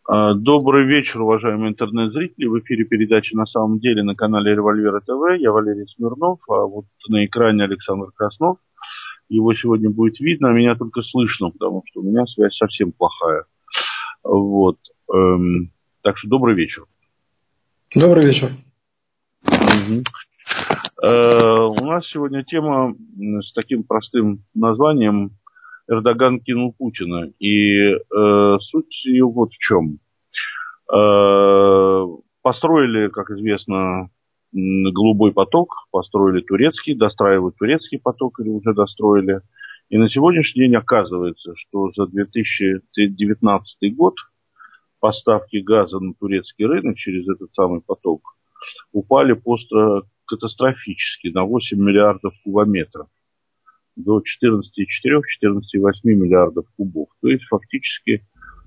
Добрый вечер, уважаемые интернет-зрители. В эфире передача «На самом деле» на канале Револьвера ТВ. Я Валерий Смирнов, а вот на экране Александр Краснов. Его сегодня будет видно, а меня только слышно, потому что у меня связь совсем плохая. Вот. Так что добрый вечер. Добрый вечер. У нас сегодня тема с таким простым названием «Эрдоган кинул Путина». И суть ее вот в чем. Построили, как известно, голубой поток, построили турецкий, достраивают турецкий поток или уже достроили. И на сегодняшний день оказывается, что за 2019 год поставки газа на турецкий рынок через этот самый поток упали просто катастрофически на 8 миллиардов кубометров до 14,4-14,8 миллиардов кубов. То есть фактически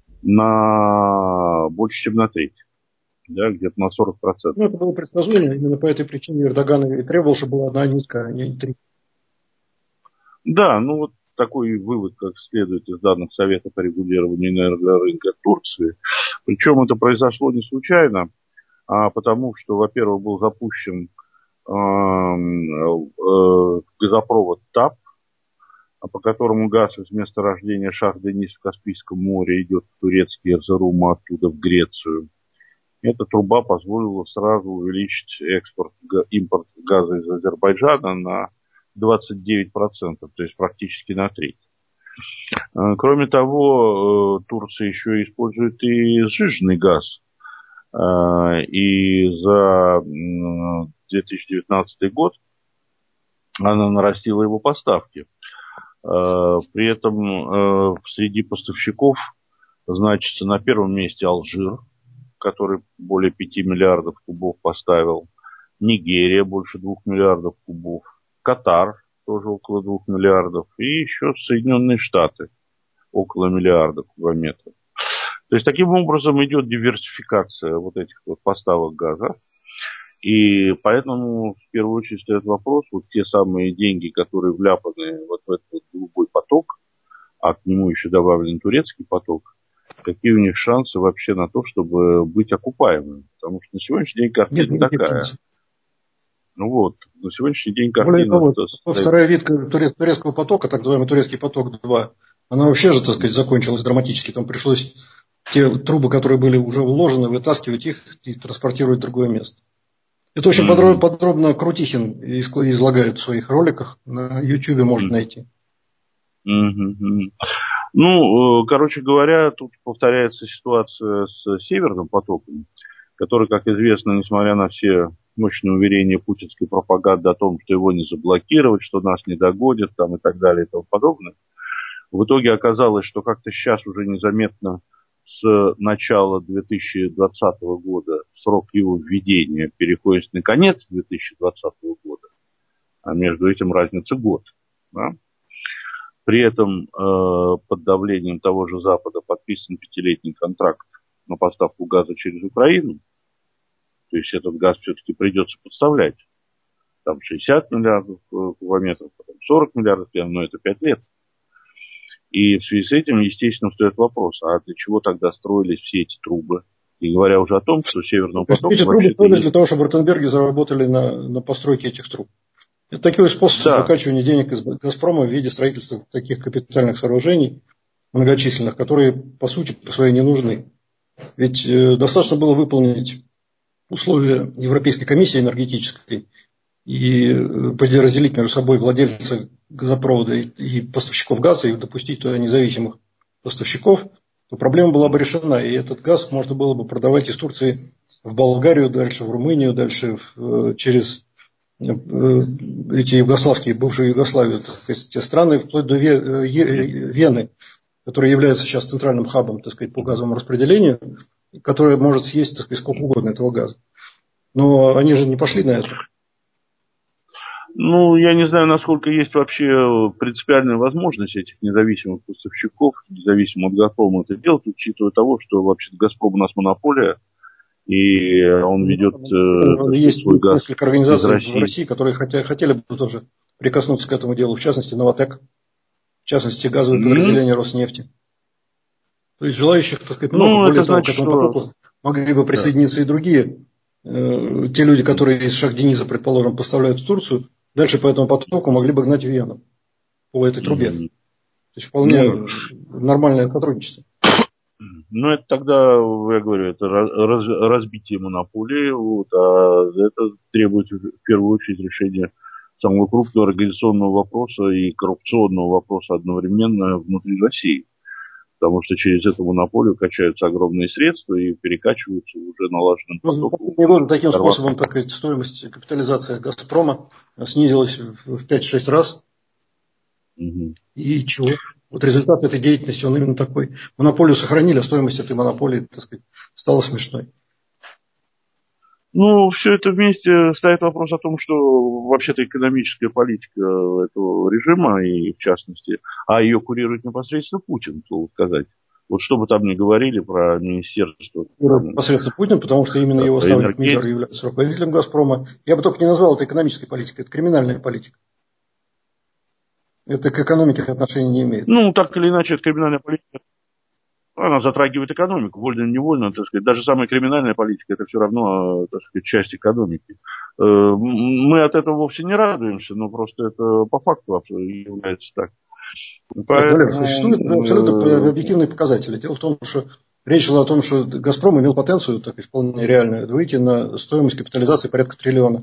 на больше, чем на треть. Да, где-то на 40%. Ну, это было предсказуемо. Именно по этой причине Эрдоган и требовал, чтобы была одна нитка, а не три. Да, ну вот такой вывод, как следует из данных Совета по регулированию энергорынка Турции. Причем это произошло не случайно, а потому что, во-первых, был запущен газопровод ТАП, по которому газ из месторождения Шах-Денис в Каспийском море идет в турецкий Эрзерум, а оттуда в Грецию. Эта труба позволила сразу увеличить импорт газа из Азербайджана на 29%, то есть практически на треть. Кроме того, Турция еще использует и сжиженный газ. И за 2019 год она нарастила его поставки. При этом среди поставщиков значится на первом месте Алжир, который более 5 миллиардов кубов поставил. Нигерия больше 2 миллиардов кубов. Катар тоже около 2 миллиардов. И еще Соединенные Штаты около миллиарда кубометров. То есть таким образом идет диверсификация вот этих вот поставок газа. И поэтому в первую очередь стоит вопрос, вот те самые деньги, которые вляпаны вот в этот вот голубой поток, а к нему еще добавлен турецкий поток, какие у них шансы вообще на то, чтобы быть окупаемыми. Потому что на сегодняшний день картина такая. Ну вот, на сегодняшний день картина... Более того, вторая ветка турецкого потока, так называемый турецкий поток-2, она вообще же, так сказать, закончилась драматически. Там пришлось те трубы, которые были уже уложены, вытаскивать их и транспортировать в другое место. Это очень подробно Крутихин излагает в своих роликах. На YouTube можно найти. Ну, короче говоря, тут повторяется ситуация с Северным потоком, который, как известно, несмотря на все мощные уверения путинской пропаганды о том, что его не заблокировать, что нас не догонят там, и так далее и тому подобное, в итоге оказалось, что как-то сейчас уже незаметно с начала 2020 года срок его введения переходит на конец 2020 года, а между этим разница год. Да? При этом под давлением того же Запада подписан 5-летний контракт на поставку газа через Украину. То есть этот газ все-таки придется подставлять. Там 60 миллиардов кубометров, потом 40 миллиардов, но это 5 лет. И в связи с этим, естественно, встает вопрос, а для чего тогда строились все эти трубы? И говоря уже о том, что Северного потока... Эти трубы строились для того, чтобы Ротенберги заработали на постройке этих труб. Это такой способ выкачивания денег из «Газпрома» в виде строительства таких капитальных сооружений многочисленных, которые, по сути, по своей не нужны. Ведь достаточно было выполнить условия Европейской комиссии энергетической и разделить между собой владельцев газопровода и поставщиков газа и допустить туда независимых поставщиков, то проблема была бы решена. И этот газ можно было бы продавать из Турции в Болгарию, дальше в Румынию, дальше через эти югославские, бывшую Югославию, так сказать, те страны, вплоть до Вены, которая является сейчас центральным хабом, так сказать, по газовому распределению, которая может съесть, так сказать, сколько угодно этого газа. Но они же не пошли на это. Ну, я не знаю, насколько есть вообще принципиальная возможность этих независимых поставщиков, независимо от «Газпрома» это делать, учитывая того, что вообще «Газпром» у нас монополия, и он ведет есть свой газ несколько организаций в России, которые хотели бы тоже прикоснуться к этому делу, в частности, «Новатэк», в частности, газовое подразделение «Роснефти». То есть желающих, так сказать, много. Более того, к этому потоку могли бы присоединиться и другие. Те люди, которые из Шахдиниза, предположим, поставляют в Турцию, дальше по этому потоку могли бы гнать в Вену по этой трубе. То есть вполне нормальное сотрудничество. Ну, это тогда, я говорю, это разбитие монополии, а это требует в первую очередь решения самого крупного организационного вопроса и коррупционного вопроса одновременно внутри России. Потому что через эту монополию качаются огромные средства и перекачиваются уже налаженным потоком. Таким способом, так сказать, стоимость капитализации «Газпрома» снизилась в 5-6 раз. Угу. И чего? Вот результат этой деятельности, он именно такой. Монополию сохранили, а стоимость этой монополии, так сказать, стала смешной. Ну, все это вместе ставит вопрос о том, что вообще-то экономическая политика этого режима, и в частности, а ее курирует непосредственно Путин, слово сказать. Вот что бы там ни говорили про министерство. Непосредственно Путин, потому что именно его ставленник Миллер является руководителем «Газпрома». Я бы только не назвал это экономической политикой, это криминальная политика. Это к экономике отношения не имеет. Ну, так или иначе, это криминальная политика. Она затрагивает экономику, вольно-невольно, так сказать. Даже самая криминальная политика – это все равно, так сказать, часть экономики. Мы от этого вовсе не радуемся, но просто это по факту является так. Поэтому, существуют абсолютно объективные показатели. Дело в том, что речь шла о том, что «Газпром» имел потенцию, так вполне реальную, выйти на стоимость капитализации порядка $1 триллиона.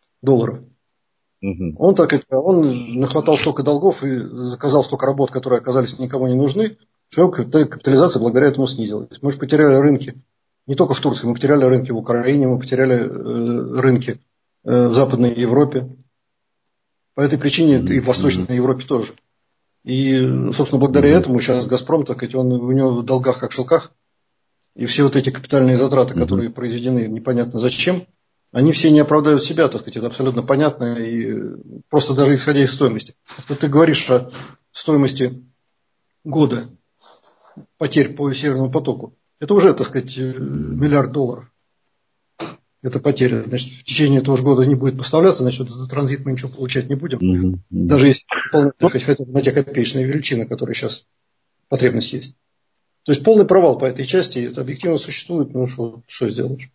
Он нахватал столько долгов и заказал столько работ, которые оказались никому не нужны, что капитализация благодаря этому снизилась. Мы же потеряли рынки не только в Турции, мы потеряли рынки в Украине, мы потеряли рынки в Западной Европе. По этой причине и в Восточной Европе тоже. И, собственно, благодаря этому сейчас «Газпром», так сказать, у него в долгах как в шелках. И все вот эти капитальные затраты, которые произведены непонятно зачем, они все не оправдают себя, так сказать, это абсолютно понятно, и просто даже исходя из стоимости. Ты говоришь о стоимости года потерь по Северному потоку. Это уже, так сказать, $1 миллиард. Это потеря. Значит, в течение этого же года не будет поставляться, значит, за транзит мы ничего получать не будем. Даже если выполнять хотя бы на те копеечные величины, которые сейчас потребность есть. То есть полный провал по этой части, это объективно существует, ну что сделаешь.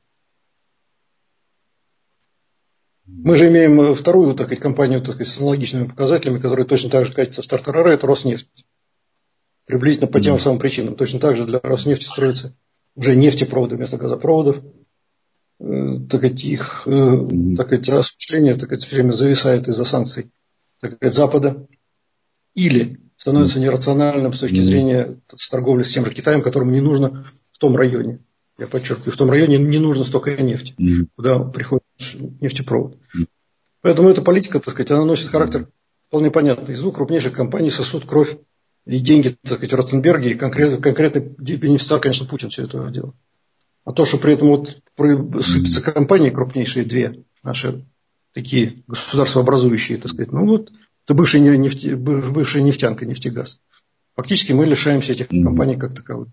Мы же имеем вторую, так сказать, компанию, так сказать, с аналогичными показателями, которая точно так же катится в стартер-РР, это Роснефть. Приблизительно по тем самым причинам. Точно так же для Роснефти строятся уже нефтепроводы вместо газопроводов. Так сказать, их так сказать, осуществление так сказать, все время зависает из-за санкций так сказать, Запада. Или становится нерациональным с точки зрения торговли с тем же Китаем, которому не нужно в том районе. Я подчеркиваю, в том районе не нужно столько нефти, куда приходит нефтепровод. Поэтому эта политика, так сказать, она носит характер вполне понятный. Из двух крупнейших компаний сосут кровь и деньги, так сказать, Ротенберги, и конкретный бенефициар, конечно, Путин все это дело. А то, что при этом вот сыпятся компании крупнейшие, две наши такие государствообразующие, так сказать, ну вот, это бывшая нефтянка, нефтегаз. Фактически мы лишаемся этих компаний как таковых.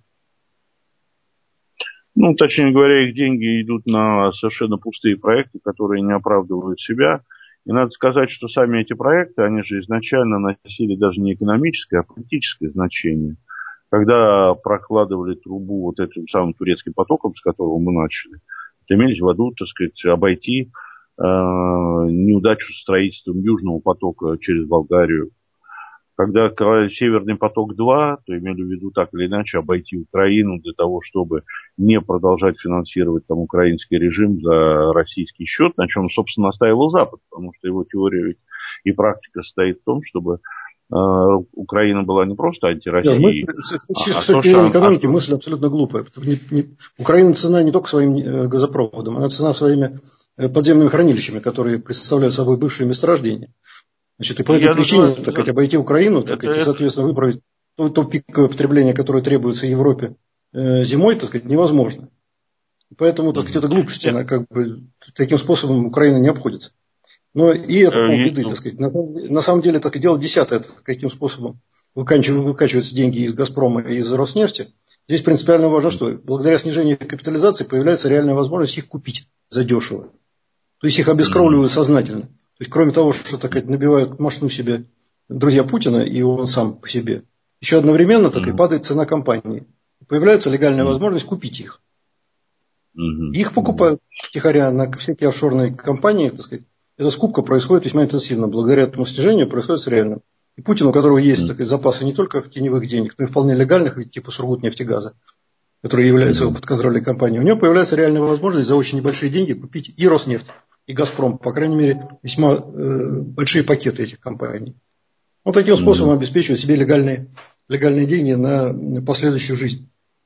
Ну, точнее говоря, их деньги идут на совершенно пустые проекты, которые не оправдывают себя. И надо сказать, что сами эти проекты, они же изначально носили даже не экономическое, а политическое значение. Когда прокладывали трубу вот этим самым турецким потоком, с которого мы начали, имелись в виду, так сказать, обойти неудачу с строительством Южного потока через Болгарию. Когда Северный поток-2, то имели в виду так или иначе обойти Украину для того, чтобы не продолжать финансировать там украинский режим за российский счет, на чем, собственно, настаивал Запад, потому что его теория и практика состоит в том, чтобы Украина была не просто антироссией. С точки зрения экономики мысль абсолютно глупая. Украина цена не только своим газопроводом, она цена своими подземными хранилищами, которые представляют собой бывшие месторождения. Значит, и по этой причине так сказать, обойти Украину, так сказать, и, соответственно, выправить то пиковое потребление, которое требуется Европе зимой, так сказать, невозможно. Поэтому, так сказать, это глупость, она как бы таким способом Украина не обходится. Но и это полбеды, так сказать. На самом деле, так и дело десятое, это каким способом выкачиваются деньги из «Газпрома» и из «Роснефти». Здесь принципиально важно, что благодаря снижению капитализации появляется реальная возможность их купить задешево. То есть их обескровливают сознательно. То есть, кроме того, что так сказать, набивают мошну себе друзья Путина, и он сам по себе, еще одновременно так и падает цена компании. появляется легальная возможность купить их. Их покупают втихаря на всякие офшорные компании, так сказать. Эта скупка происходит весьма интенсивно. Благодаря этому стяжению происходит с реальным. И Путин, у которого есть так сказать, запасы не только теневых денег, но и вполне легальных, типа Сургутнефтегаза, который является его подконтрольной компанией, у него появляется реальная возможность за очень небольшие деньги купить и Роснефть, и Газпром, по крайней мере, весьма большие пакеты этих компаний. Он таким способом обеспечивает себе легальные деньги на последующую жизнь.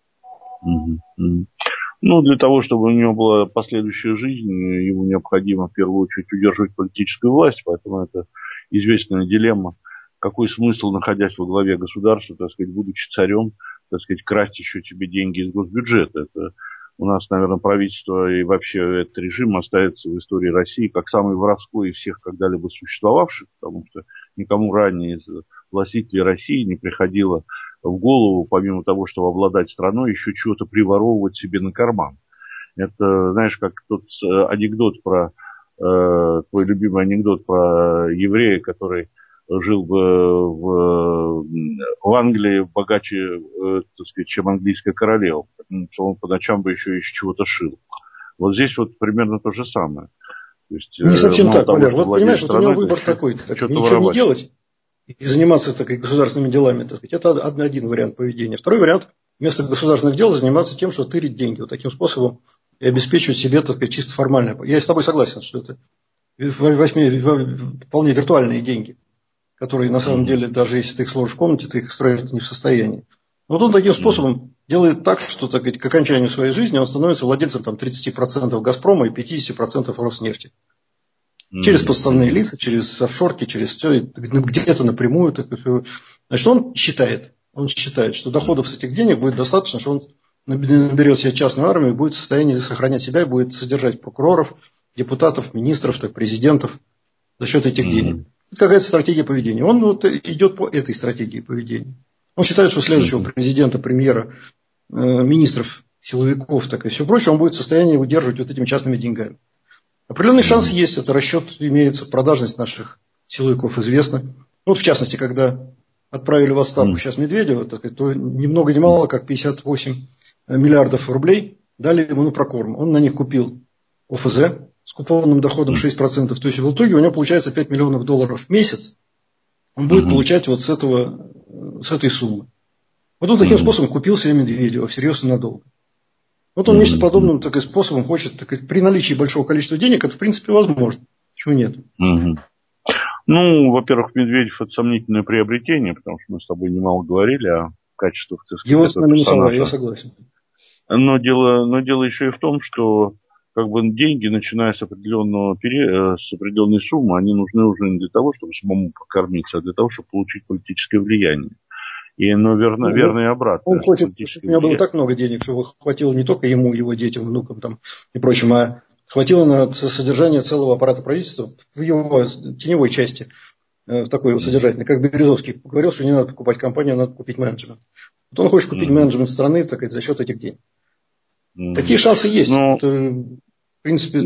Ну, для того, чтобы у него была последующая жизнь, ему необходимо в первую очередь удерживать политическую власть, поэтому это известная дилемма. Какой смысл, находясь во главе государства, так сказать, будучи царем, так сказать, красть еще тебе деньги из госбюджета? Это у нас, наверное, правительство и вообще этот режим остается в истории России как самый воровской из всех когда-либо существовавших, потому что никому ранее из властителей России не приходило в голову, помимо того, чтобы обладать страной, еще чего-то приворовывать себе на карман. Это, знаешь, как тот анекдот про, твой любимый анекдот про еврея, который жил в Англии богаче, так сказать, чем английская королева. Потому что он по ночам бы еще из чего-то шил. Вот здесь вот примерно то же самое. То есть, не совсем так, Валер. Вот понимаешь, вот у него выбор такой. Ничего не делать и заниматься так, государственными делами. Так сказать, это один вариант поведения. Второй вариант – вместо государственных дел заниматься тем, что тырить деньги. Вот таким способом и обеспечивать себе, так сказать, чисто формально. Я с тобой согласен, что это вполне виртуальные деньги, которые на самом деле, даже если ты их сложишь в комнате, ты их строить не в состоянии. Вот он таким способом делает так, что так сказать, к окончанию своей жизни он становится владельцем там, 30% «Газпрома» и 50% «Роснефти». Через подставные лица, через офшорки, через все, где-то напрямую. Значит, он считает, что доходов с этих денег будет достаточно, что он наберет себе частную армию и будет в состоянии сохранять себя и будет содержать прокуроров, депутатов, министров, президентов за счет этих денег. Это какая-то стратегия поведения. Он вот идет по этой стратегии поведения. Он считает, что следующего президента, премьера, министров, силовиков, так и все прочее, он будет в состоянии удерживать вот этими частными деньгами. Определенный шанс есть, это расчет имеется, продажность наших силовиков известна. Вот в частности, когда отправили в отставку сейчас Медведева, так сказать, то ни много ни мало, как 58 миллиардов рублей дали ему на прокорм. Он на них купил ОФЗ с купонным доходом 6%. То есть в итоге у него получается 5 миллионов долларов в месяц. Он будет получать вот с этой суммы. Вот он таким способом купил себе Медведева всерьез и надолго. Вот он нечто подобным таким способом хочет, при наличии большого количества денег, это в принципе возможно. Почему нет? Ну, во-первых, Медведев это сомнительное приобретение, потому что мы с тобой немало говорили о качествах, так сказать, его с нами не совали, я согласен. Но дело еще и в том, что как бы деньги, начиная с определенной суммы, они нужны уже не для того, чтобы самому покормиться, а для того, чтобы получить политическое влияние. И верно и обратно. Он хочет, чтобы у него было так много денег, чтобы хватило не только ему, его детям, внукам там, и прочим, а хватило на содержание целого аппарата правительства в его теневой части, в такой вот содержательной. Как Березовский говорил, что не надо покупать компанию, надо купить менеджмент. Вот он хочет купить менеджмент страны, так сказать, за счет этих денег. Такие шансы есть. Это, в принципе,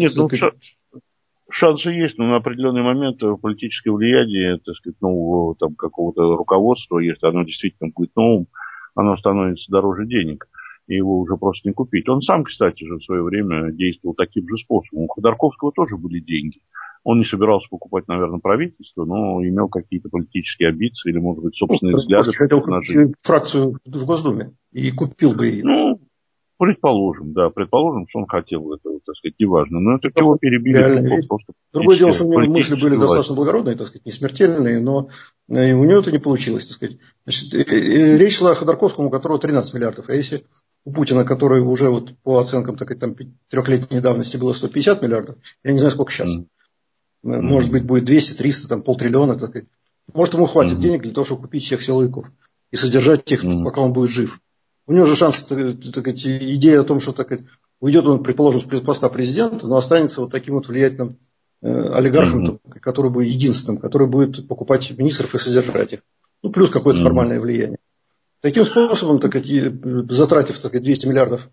шансы есть, но на определенный момент политическое влияние, так сказать, нового там какого-то руководства, если оно действительно будет новым, оно становится дороже денег, и его уже просто не купить. Он сам, кстати же, в свое время действовал таким же способом. У Ходорковского тоже были деньги. Он не собирался покупать, наверное, правительство, но имел какие-то политические амбиции или, может быть, собственные взгляды. Хотел купить фракцию в Госдуме и купил бы ее. Ну, предположим, что он хотел этого, так сказать, неважно. Но это его перебили. Другое дело, что у него мысли были достаточно благородные, так сказать, не смертельные, но у него это не получилось, так сказать. Значит, речь шла о Ходорковском, у которого 13 миллиардов. А если у Путина, который уже вот по оценкам так сказать, там, 3-летней давности было 150 миллиардов, я не знаю, сколько сейчас. Может быть, будет 200, 300, там, полтриллиона, так сказать. Может, ему хватит денег для того, чтобы купить всех силовиков и содержать их, пока он будет жив. У него же шанс, идея о том, что уйдет он, предположим, с поста президента, но останется вот таким вот влиятельным олигархом, который будет единственным, который будет покупать министров и содержать их. Ну, плюс какое-то формальное влияние. Таким способом, затратив 200 миллиардов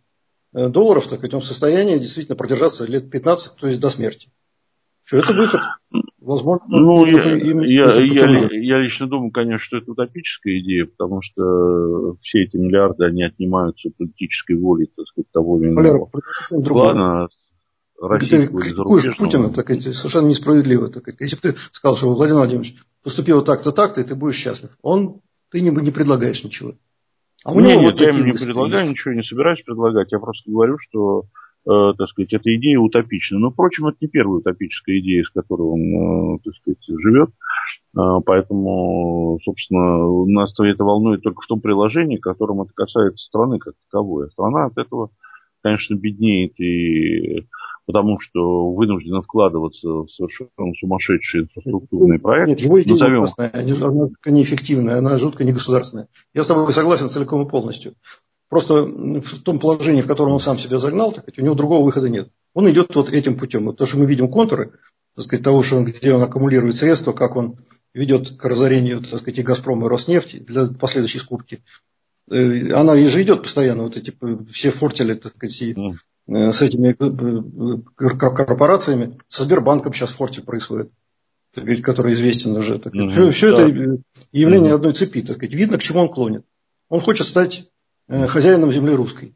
долларов, он в состоянии действительно продержаться лет 15, то есть до смерти. Что это выход. Возможно, Ну, именно я лично думаю, конечно, что это утопическая идея, потому что все эти миллиарды, они отнимаются политической волей, так сказать, того или Валера, иного другое. клана, Ты российского или критикуешь Путина, зарубежного. так это совершенно несправедливо. Так, если бы ты сказал, что Владимир Владимирович поступил так-то, так-то, и ты будешь счастлив, ты не предлагаешь ничего. А у него Нет, вот я такие ему не мысли есть. предлагаю, ничего не собираюсь предлагать. Я просто говорю, что, так сказать, эта идея утопична. Но, впрочем, это не первая утопическая идея, с которой он, так сказать, живет. Поэтому, собственно, нас это волнует только в том приложении, которым это касается страны как таковой. А страна от этого, конечно, беднеет, и потому что вынуждена вкладываться в совершенно сумасшедшие инфраструктурные Нет, проекты. его идея Назовем. ужасная, она жутко неэффективная, она жутко негосударственная. Я с тобой согласен целиком и полностью. Просто в том положении, в котором он сам себя загнал, так сказать, у него другого выхода нет. Он идет вот этим путем. Вот то, что мы видим контуры, так сказать, того, что где он аккумулирует средства, как он ведет к разорению, так сказать, и «Газпрома», и «Роснефти» для последующей скупки. Она же идет постоянно, вот эти все фортели, так сказать, с этими корпорациями. Со Сбербанком сейчас фортель происходит, так сказать, который известен уже. Так сказать. Все Да. это явление одной цепи. Так сказать. Видно, к чему он клонит. Он хочет стать хозяином земли русской.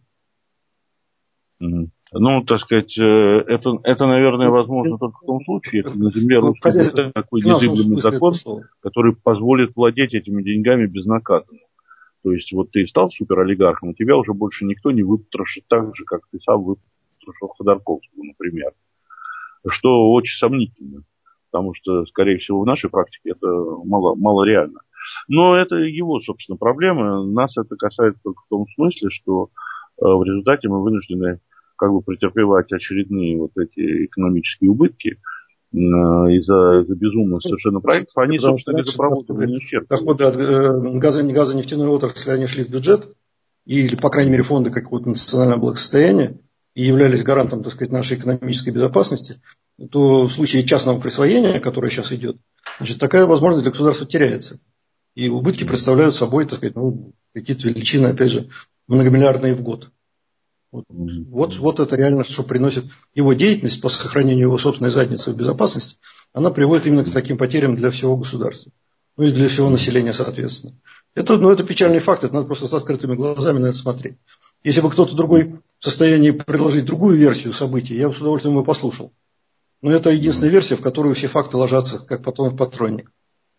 Ну, так сказать, это, наверное, возможно только в том случае, если на земле русской будет такой незыблемый закон, который позволит владеть этими деньгами безнаказанно. То есть, вот ты стал суперолигархом, и тебя уже больше никто не выпотрошит так же, как ты сам выпотрошил Ходорковского, например. Что очень сомнительно, потому что, скорее всего, в нашей практике это мало реально. Но это его, собственно, проблема. Нас это касается только в том смысле, что в результате мы вынуждены как бы претерпевать очередные вот эти экономические убытки из-за безумных совершенно проектов. Они, собственно, газопроводы не исчерпывают. Доходы от газонефтяной отрасли, они шли в бюджет, или, по крайней мере, фонды какого-то национального благосостояния, и являлись гарантом, так сказать, нашей экономической безопасности, то в случае частного присвоения, которое сейчас идет, значит, такая возможность для государства теряется. И убытки представляют собой, так сказать, какие-то величины, опять же, многомиллиардные в год. Вот это реально, что приносит его деятельность по сохранению его собственной задницы в безопасности, она приводит именно к таким потерям для всего государства. Ну и для всего населения, соответственно. Это печальный факт, это надо просто с открытыми глазами на это смотреть. Если бы кто-то другой в состоянии предложить другую версию событий, я бы с удовольствием его послушал. Но это единственная версия, в которую все факты ложатся, как патронник.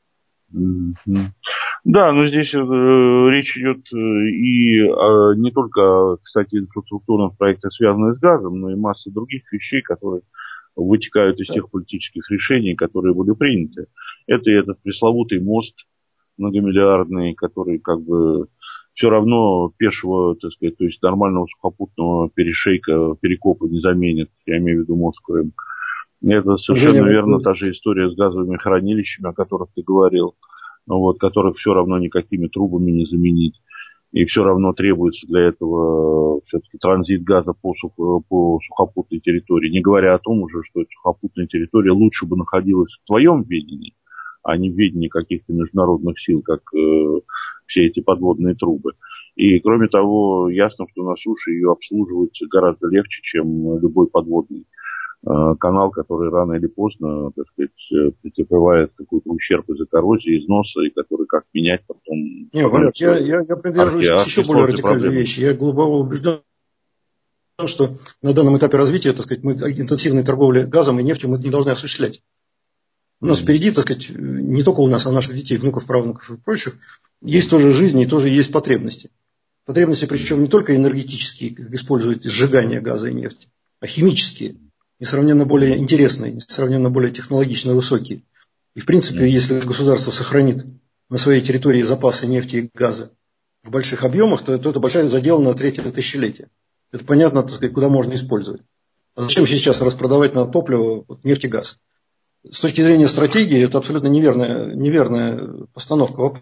Да, но здесь речь идет и не только, кстати, инфраструктурных проектах, связанных с газом, но и масса других вещей, которые вытекают из тех политических решений, которые были приняты. Это и этот пресловутый мост многомиллиардный, который как бы все равно пешего, так сказать, то есть нормального сухопутного перекопа не заменит. Я имею в виду мост Крым. Это совершенно верно та же история с газовыми хранилищами, о которых ты говорил. Вот, которых все равно никакими трубами не заменить. И все равно требуется для этого все-таки транзит газа по сухопутной территории. Не говоря о том уже, что эта сухопутная территория лучше бы находилась в твоем ведении, а не в ведении каких-то международных сил, как все эти подводные трубы. И кроме того, ясно, что на суше ее обслуживать гораздо легче, чем любой подводный канал, который рано или поздно, так сказать, претерпевает какой-то ущерб из-за коррозии, износа, и который как менять потом... Нет, Валер, я придерживаюсь еще более радикальной вещи. Я глубоко убежден, что на данном этапе развития, так сказать, мы интенсивной торговли газом и нефтью мы не должны осуществлять. У нас впереди, так сказать, не только у нас, а у наших детей, внуков, правнуков и прочих, есть тоже жизнь и тоже есть потребности. Потребности, причем не только энергетические, как использовать сжигание газа и нефти, а химические, несравненно более интересные, несравненно более технологично высокие. И, в принципе, если государство сохранит на своей территории запасы нефти и газа в больших объемах, то это большая задел на третье тысячелетие. Это понятно, так сказать, куда можно использовать. А зачем сейчас распродавать на топливо нефть и газ? С точки зрения стратегии, это абсолютно неверная постановка.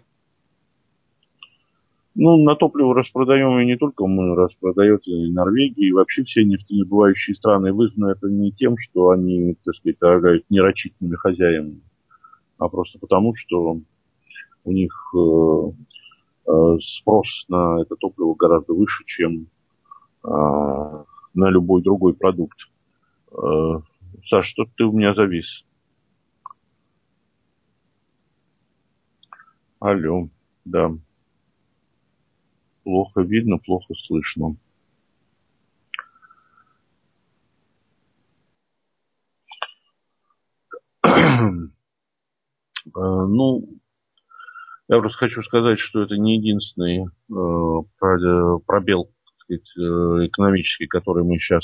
Ну, на топливо распродаем и не только мы, распродает и Норвегия, и вообще все нефтедобывающие страны. Вызвано это не тем, что они, так сказать, дорогают нерачительными хозяевами, а просто потому, что у них спрос на это топливо гораздо выше, чем на любой другой продукт. Саш, что ты у меня завис? Алло, да. Плохо видно, плохо слышно. Ну, я просто хочу сказать, что это не единственный пробел, так сказать, экономический, который мы сейчас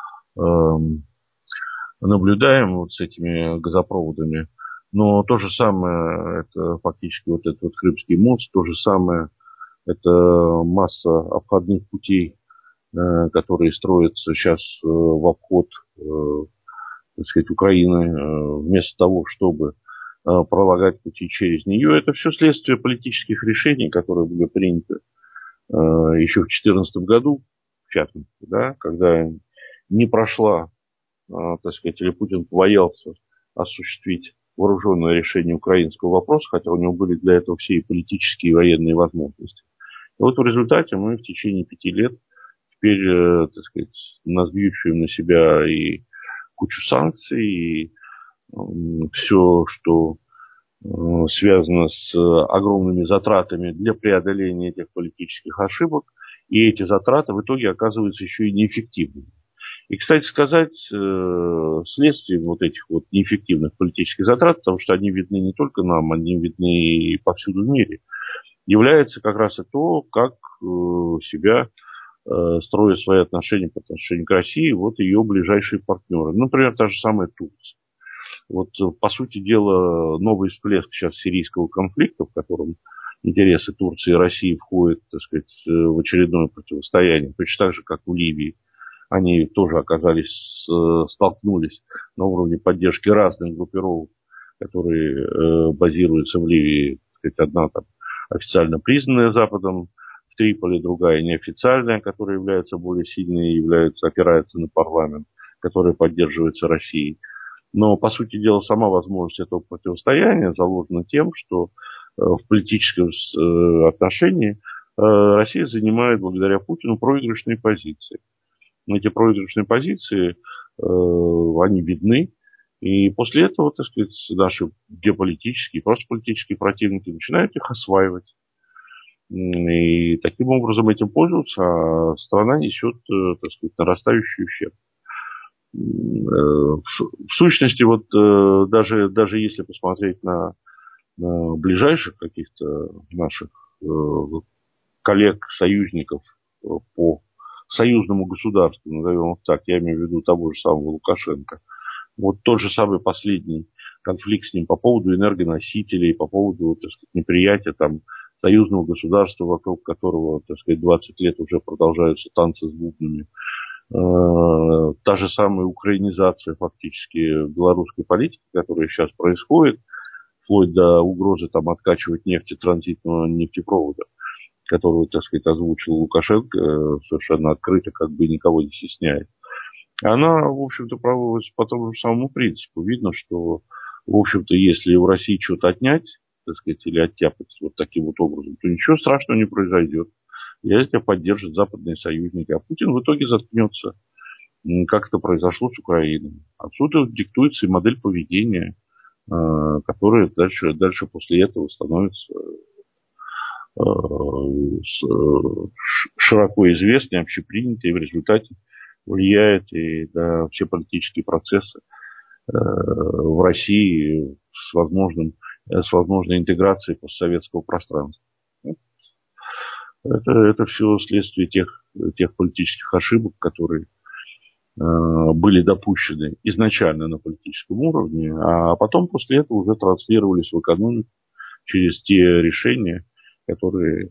наблюдаем вот с этими газопроводами. Но то же самое, это фактически вот этот вот Крымский мост, то же самое, это масса обходных путей, которые строятся сейчас в обход, так сказать, Украины, вместо того, чтобы пролагать пути через нее. Это все следствие политических решений, которые были приняты еще в 2014 году, в частности, да, когда не прошла, так сказать, или Путин боялся осуществить вооруженное решение украинского вопроса, хотя у него были для этого все и политические, и военные возможности. И вот в результате мы в течение 5 лет теперь, так сказать, навьючиваем на себя и кучу санкций, и все, что связано с огромными затратами для преодоления этих политических ошибок, и эти затраты в итоге оказываются еще и неэффективными. И, кстати сказать, следствием вот этих вот неэффективных политических затрат, потому что они видны не только нам, они видны и повсюду в мире, является как раз и то, как себя строят свои отношения по отношению к России вот ее ближайшие партнеры. Например, та же самая Турция. Вот, по сути дела, новый всплеск сейчас сирийского конфликта, в котором интересы Турции и России входят, так сказать, в очередное противостояние, точно так же, как в Ливии. Они тоже столкнулись на уровне поддержки разных группировок, которые базируются в Ливии. Так сказать, одна там официально признанная Западом в Триполи, другая неофициальная, которая является более сильной и опирается на парламент, которая поддерживается Россией. Но, по сути дела, сама возможность этого противостояния заложена тем, что в политическом отношении Россия занимает благодаря Путину проигрышные позиции. Эти проигрышные позиции, они видны. И после этого, так сказать, наши геополитические, просто политические противники начинают их осваивать. И таким образом этим пользуются, а страна несет, так сказать, нарастающий ущерб. В сущности, вот даже если посмотреть на ближайших каких-то наших коллег, союзников по союзному государству, назовем их так, я имею в виду того же самого Лукашенко, вот тот же самый последний конфликт с ним по поводу энергоносителей, по поводу, так сказать, неприятия там союзного государства, вокруг которого, так сказать, 20 лет уже продолжаются танцы с бубнами. Та же самая украинизация фактически белорусской политики, которая сейчас происходит, вплоть до угрозы там откачивать нефть транзитного нефтепровода, которую, так сказать, озвучил Лукашенко совершенно открыто, как бы никого не стесняет. Она, в общем-то, проводится по тому же самому принципу. Видно, что, в общем-то, если у России что-то отнять, так сказать, или оттяпать вот таким вот образом, то ничего страшного не произойдет. И это поддержат западные союзники. А Путин в итоге заткнется, как это произошло с Украиной. Отсюда диктуется и модель поведения, которая дальше после этого становится широко известной, общепринятой, и в результате влияет и на все политические процессы в России с возможной интеграцией постсоветского пространства. Это все следствие тех политических ошибок, которые были допущены изначально на политическом уровне, а потом после этого уже транслировались в экономику через те решения, которые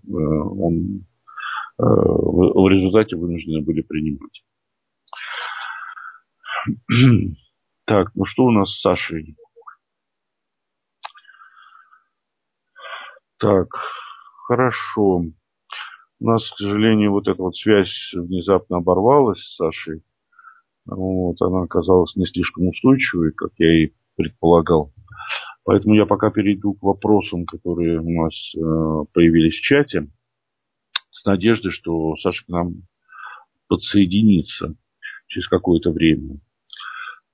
в результате вынуждены были принимать. Так, ну что у нас с Сашей? Так, хорошо. У нас, к сожалению, вот эта вот связь внезапно оборвалась с Сашей. Вот, она оказалась не слишком устойчивой, как я и предполагал. Поэтому я пока перейду к вопросам, которые у нас появились в чате, с надеждой, что Саша к нам подсоединится через какое-то время.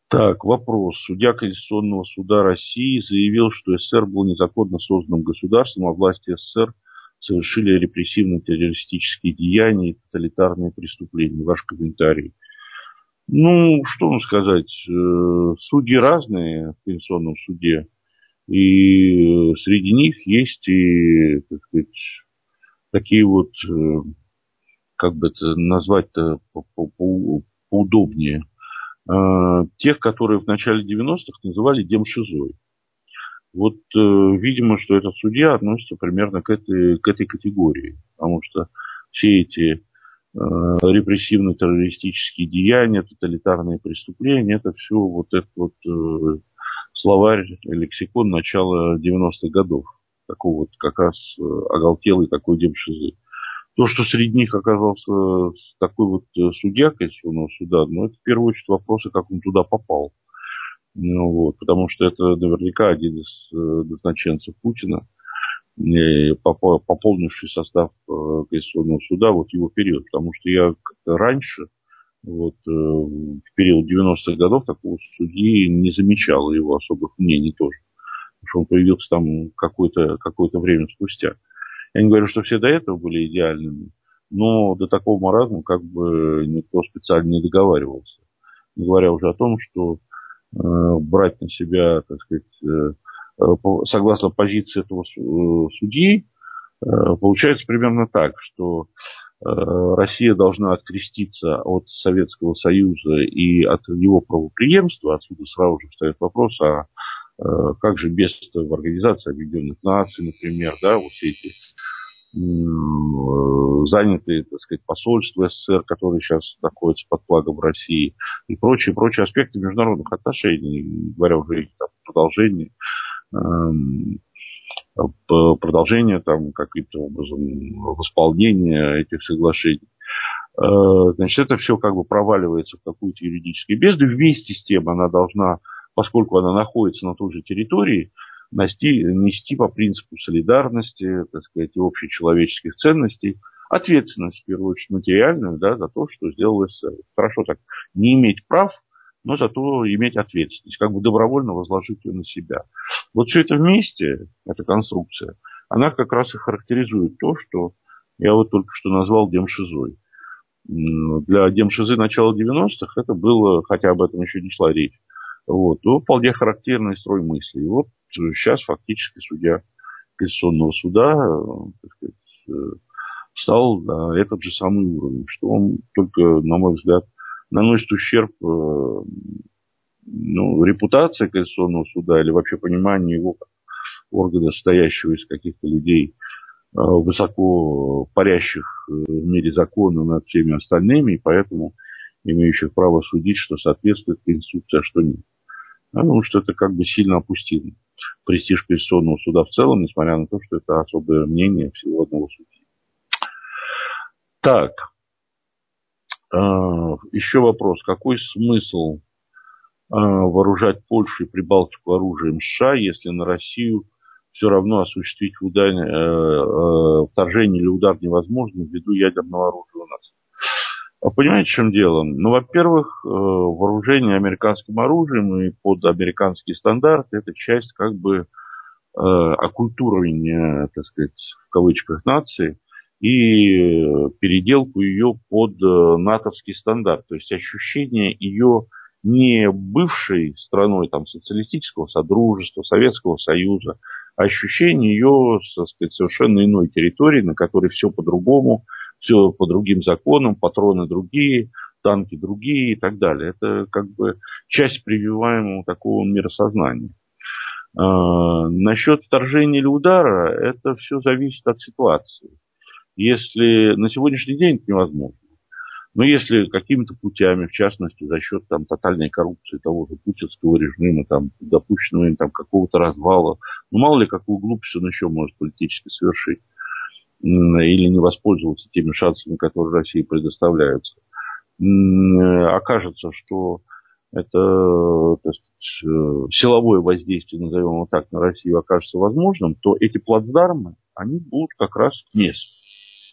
Так, вопрос. Судья Конституционного суда России заявил, что СССР был незаконно созданным государством, а власти СССР совершили репрессивно-террористические деяния и тоталитарные преступления. Ваш комментарий. Ну, что вам сказать, судьи разные в Конституционном суде, и среди них есть и, так сказать, такие вот, как бы это назвать-то поудобнее, тех, которые в начале 90-х называли демшизой. Вот, видимо, что этот судья относится примерно к этой категории, потому что все эти репрессивно-террористические деяния, тоталитарные преступления, это все вот этот вот словарь, лексикон начала 90-х годов. Такой вот как раз оголтелый такой демшизы. То, что среди них оказался такой вот судья Конституционного суда, ну, это в первую очередь вопросы, как он туда попал. Ну, вот, потому что это наверняка один из назначенцев Путина, пополнивший состав Конституционного суда вот его период. Потому что я как-то раньше, вот, в период 90-х годов, такого судьи не замечал, его особых мнений тоже. Потому что он появился там какое-то время спустя. Я не говорю, что все до этого были идеальными, но до такого маразма как бы никто специально не договаривался. Не говоря уже о том, что брать на себя, так сказать, согласно позиции этого судьи, получается примерно так, что Россия должна откреститься от Советского Союза и от его правопреемства. Отсюда сразу же встает вопрос, а как же без в Организации Объединенных Наций, например, да, вот все эти занятые, так сказать, посольства СССР, которые сейчас находятся под флагом России, и прочие аспекты международных отношений, говоря уже о продолжение там каким-то образом восполнения этих соглашений. Значит, это все как бы проваливается в какую-то юридическую бездну. Вместе с тем она должна, поскольку она находится на той же территории, нести по принципу солидарности, так сказать, и общечеловеческих ценностей ответственность, в первую очередь, материальную, да, за то, что сделал СССР. Хорошо так, не иметь прав, но зато иметь ответственность, как бы добровольно возложить ее на себя. Вот все это вместе, эта конструкция, она как раз и характеризует то, что я вот только что назвал демшизой. Для демшизы начала 90-х это было, хотя об этом еще не шла речь, вот, ну, вполне характерный строй мысли. И вот сейчас фактически судья Конституционного суда, так сказать, встал на этот же самый уровень, что он только, на мой взгляд, наносит ущерб репутации Конституционного суда или вообще пониманию его как органа, состоящего из каких-то людей, высоко парящих в мире закона над всеми остальными, и поэтому имеющих право судить, что соответствует Конституции, а что нет. Потому что это как бы сильно опустило престиж Конституционного суда в целом, несмотря на то, что это особое мнение всего одного судьи. Так, еще вопрос. Какой смысл вооружать Польшу и Прибалтику оружием США, если на Россию все равно осуществить вторжение или удар невозможно ввиду ядерного оружия у нас? Понимаете, в чем дело? Ну, во-первых, вооружение американским оружием и под американские стандарты – это часть как бы оккультуривания, так сказать, в кавычках, нации и переделку ее под натовский стандарт. То есть ощущение ее не бывшей страной там, социалистического содружества, Советского Союза, а ощущение ее, так сказать, совершенно иной территории, на которой все по-другому, все по другим законам, патроны другие, танки другие и так далее. Это как бы часть прививаемого такого миросознания. Насчет вторжения или удара, это все зависит от ситуации. Если на сегодняшний день это невозможно, но если какими-то путями, в частности, за счет там, тотальной коррупции того же путинского режима, там, допущенного там, какого-то развала, ну мало ли какую глупость он еще может политически совершить, или не воспользоваться теми шансами, которые России предоставляются, окажется, что это, так сказать, силовое воздействие, назовем его так, на Россию окажется возможным, то эти плацдармы, они будут как раз к месту.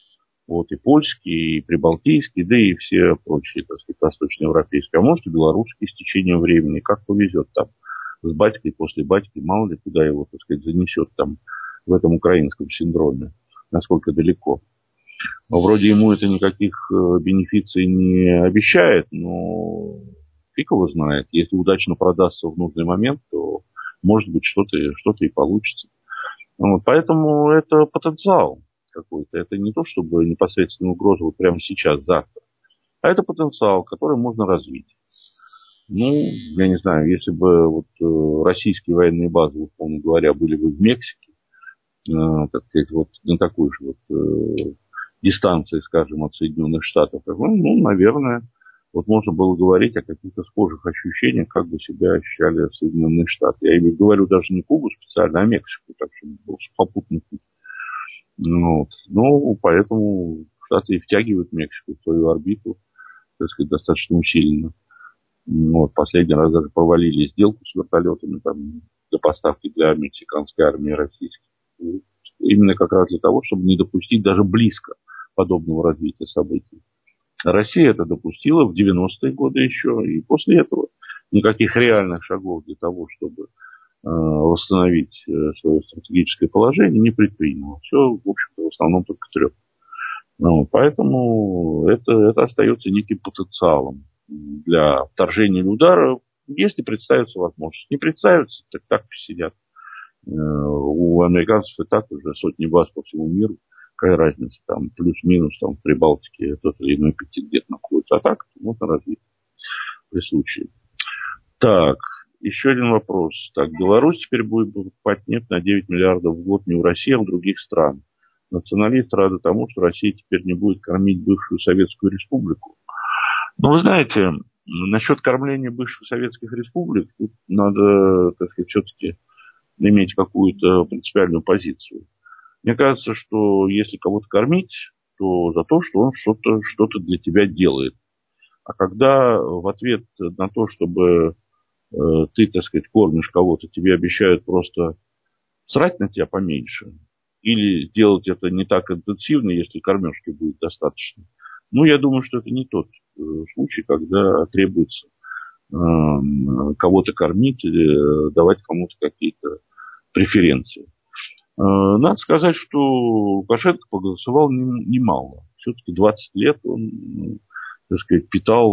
Вот, и польские, и прибалтийские, да и все прочие, так сказать, восточноевропейские. А может, и белорусские с течением времени. Как повезет там с батькой, после батьки, мало ли куда его, так сказать, занесет там в этом украинском синдроме, насколько далеко. Вроде ему это никаких бенефиций не обещает, но фиг его знает. Если удачно продастся в нужный момент, то, может быть, что-то и получится. Вот, поэтому это потенциал какой-то. Это не то, чтобы непосредственная угроза вот прямо сейчас, завтра. А это потенциал, который можно развить. Ну, я не знаю, если бы вот российские военные базы, условно говоря, были бы в Мексике, так сказать, вот на такой же вот дистанции, скажем, от Соединенных Штатов, ну, наверное, вот можно было говорить о каких-то схожих ощущениях, как бы себя ощущали Соединенные Штаты. Я имею в виду, говорю даже не Кубу специально, а Мексику, так что был попутный путь. Вот. Ну, поэтому Штаты и втягивают Мексику в свою орбиту, так сказать, достаточно усиленно. Вот. Последний раз даже провалили сделку с вертолетами там, для поставки для мексиканской армии российской. Именно как раз для того, чтобы не допустить даже близко подобного развития событий. Россия это допустила в 90-е годы еще, и после этого никаких реальных шагов для того, чтобы восстановить свое стратегическое положение, не предприняла. Все, в общем-то, в основном только трет. Ну, поэтому это остается неким потенциалом для вторжения или удара, если представится возможность. Не представится, так посидят. У американцев и так уже сотни баз по всему миру. Какая разница, там плюс-минус там в Прибалтике тот или иной контингент находится. А так можно развить при случае. Так, еще один вопрос. Так, Беларусь теперь будет покупать нефть на 9 миллиардов в год не в России, а в других странах. Националисты рады тому, что Россия теперь не будет кормить бывшую Советскую Республику. Но вы знаете, насчет кормления бывших советских республик тут надо, так сказать, все-таки иметь какую-то принципиальную позицию. Мне кажется, что если кого-то кормить, то за то, что он что-то для тебя делает. А когда в ответ на то, чтобы ты, так сказать, кормишь кого-то, тебе обещают просто срать на тебя поменьше, или сделать это не так интенсивно, если кормежки будет достаточно. Ну, я думаю, что это не тот случай, когда требуется кого-то кормить или давать кому-то какие-то преференции. Надо сказать, что Лукашенко поголосовал немало. Все-таки 20 лет он, так сказать,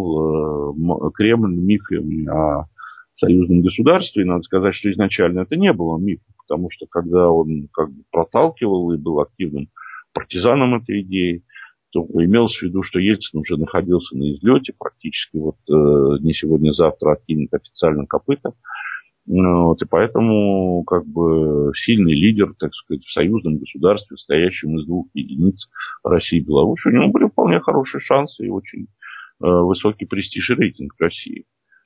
питал Кремль мифами о союзном государстве. И надо сказать, что изначально это не было мифом, потому что когда он как бы проталкивал и был активным партизаном этой идеи, то имелось в виду, что Ельцин уже находился на излете, практически вот не сегодня-завтра откинет официально копыта. Вот, и поэтому как бы сильный лидер, так сказать, в союзном государстве, состоящем из двух единиц России и Беларуси, у него были вполне хорошие шансы и очень высокий престиж и рейтинг России.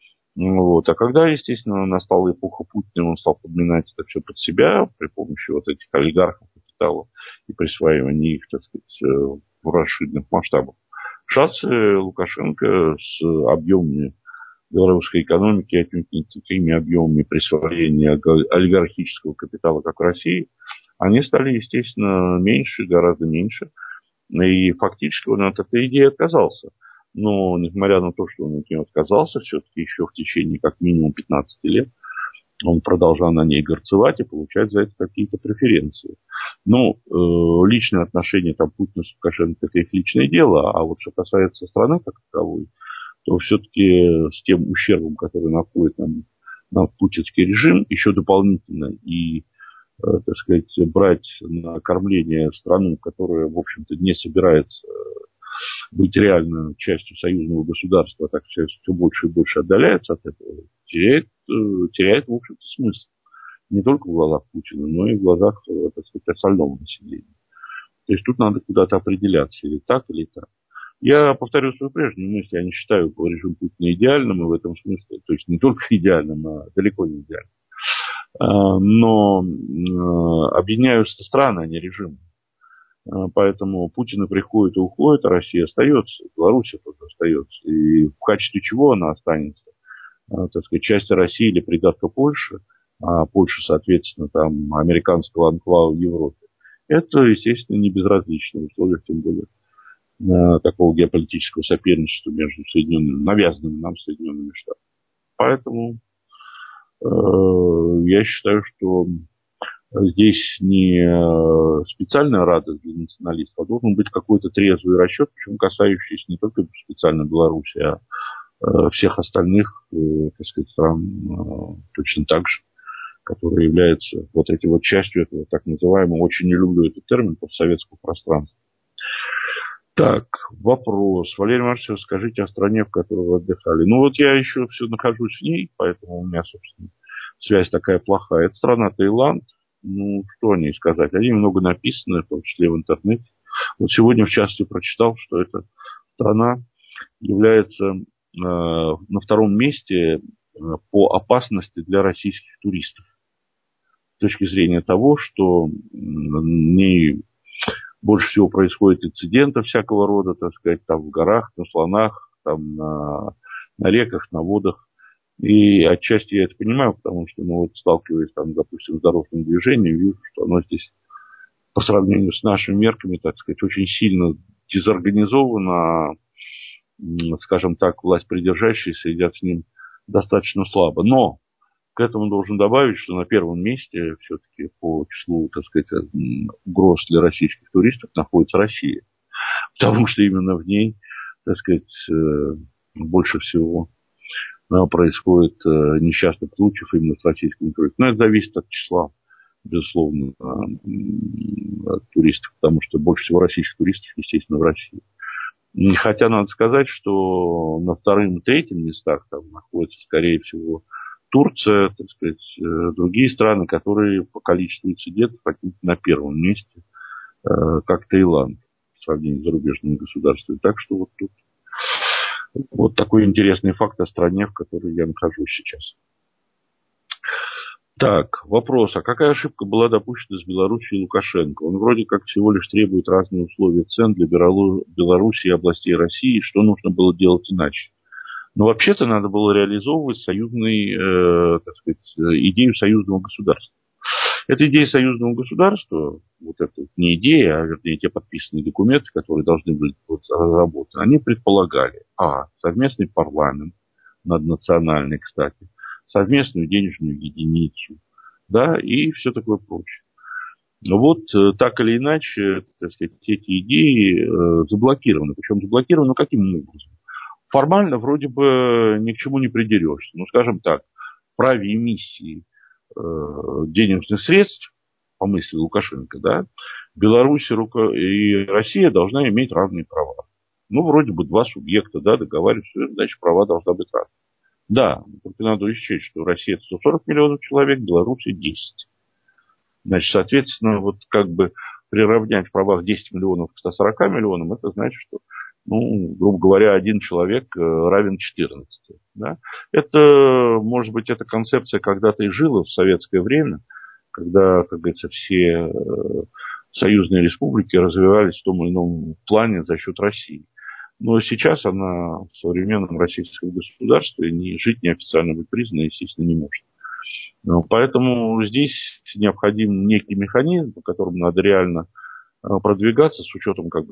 Вот. А когда, естественно, настала эпоха Путина, он стал подминать это все под себя при помощи вот этих олигархов капитала и присваивания их, так сказать, в расширенных масштабах. Шансы Лукашенко с объемами белорусской экономики, отнюдь не такими объемами присвоения олигархического капитала, как в России, они стали, естественно, меньше, гораздо меньше. И фактически он от этой идеи отказался. Но, несмотря на то, что он от нее отказался, все-таки еще в течение как минимум 15 лет он продолжал на ней горцевать и получать за это какие-то преференции. Ну, личные отношения там Путина с Лукашенко – это их личное дело, а вот что касается страны как таковой, то все-таки с тем ущербом, который находит на путинский режим, еще дополнительно и, так сказать, брать на кормление страну, которая, в общем-то, не собирается быть реально частью союзного государства, а так все больше и больше отдаляется от этого, теряет, в общем-то, смысл. Не только в глазах Путина, но и в глазах, так сказать, остального населения. То есть тут надо куда-то определяться, или так, или так. Я повторю свою прежнюю мысль, я не считаю режим Путина идеальным, и в этом смысле, то есть не только идеальным, а далеко не идеальным. Но объединяются страны, а не режимы. Поэтому Путин приходит и уходит, а Россия остается, Беларусь тоже остается. И в качестве чего она останется? Так сказать, часть России или придатка Польши, а Польша, соответственно, там американского анклава в Европе. Это, естественно, не безразлично в условиях, тем более, такого геополитического соперничества между Соединенными, навязанными нам Соединенными Штатами. Поэтому я считаю, что здесь не специальная радость для националистов, а должен быть какой-то трезвый расчет, причем касающийся не только специально Беларуси, а всех остальных, так сказать, стран точно так же, которые являются вот этой вот частью этого так называемого, очень не люблю этот термин, постсоветского пространства. Так, вопрос. Валерий Маркович, расскажите о стране, в которой вы отдыхали. Ну вот я еще все нахожусь в ней, поэтому у меня, собственно, связь такая плохая. Это страна Таиланд. Ну, что о ней сказать? О ней много написано, в том числе в интернете. Вот сегодня, в частности, прочитал, что эта страна является на втором месте по опасности для российских туристов. С точки зрения того, что не больше всего происходит инцидентов всякого рода, так сказать, там в горах, на слонах, там на реках, на водах. И отчасти я это понимаю, потому что, ну, вот сталкиваясь там, допустим, с дорожным движением, вижу, что оно здесь по сравнению с нашими мерками, так сказать, очень сильно дезорганизовано, скажем так, власть придержащиеся едят с ним достаточно слабо. Но к этому должен добавить, что на первом месте все-таки по числу, так сказать, угроз для российских туристов находится Россия. Потому что именно в ней, так сказать, больше всего происходит несчастных случаев именно с российскими туристами. Но это зависит от числа, безусловно, туристов, потому что больше всего российских туристов, естественно, в России. И хотя надо сказать, что на втором и третьем местах там находится, скорее всего, Турция, так сказать, другие страны, которые по количеству инцидентов на первом месте, как Таиланд, в сравнении с зарубежными государствами. Так что вот тут вот такой интересный факт о стране, в которой я нахожусь сейчас. Так, вопрос. А какая ошибка была допущена с Белоруссией Лукашенко? Он вроде как всего лишь требует разные условия цен для Белоруссии и областей России. Что нужно было делать иначе? Но вообще-то надо было реализовывать так сказать, идею союзного государства. Эта идея союзного государства, вот это не идея, а вернее те подписанные документы, которые должны были быть разработаны, они предполагали совместный парламент, наднациональный, кстати, совместную денежную единицу, да, и все такое прочее. Но вот так или иначе, так сказать, эти идеи заблокированы. Причем заблокированы каким образом? Формально вроде бы ни к чему не придерешься. Ну, скажем так, в праве эмиссии денежных средств, по мысли Лукашенко, да, Беларусь и Россия должна иметь равные права. Ну, вроде бы два субъекта, да, договариваются, значит, права должна быть равны. Да, только надо учесть, что Россия это 140 миллионов человек, Беларусь 10. Значит, соответственно, вот как бы приравнять в правах 10 миллионов к 140 миллионам, это значит, что, ну, грубо говоря, один человек равен 14. Да? Это, может быть, эта концепция когда-то и жила в советское время, когда, как говорится, все союзные республики развивались в том или ином плане за счет России. Но сейчас она в современном российском государстве жить неофициально быть признана, естественно, не может. Поэтому здесь необходим некий механизм, по которому надо реально продвигаться с учетом как бы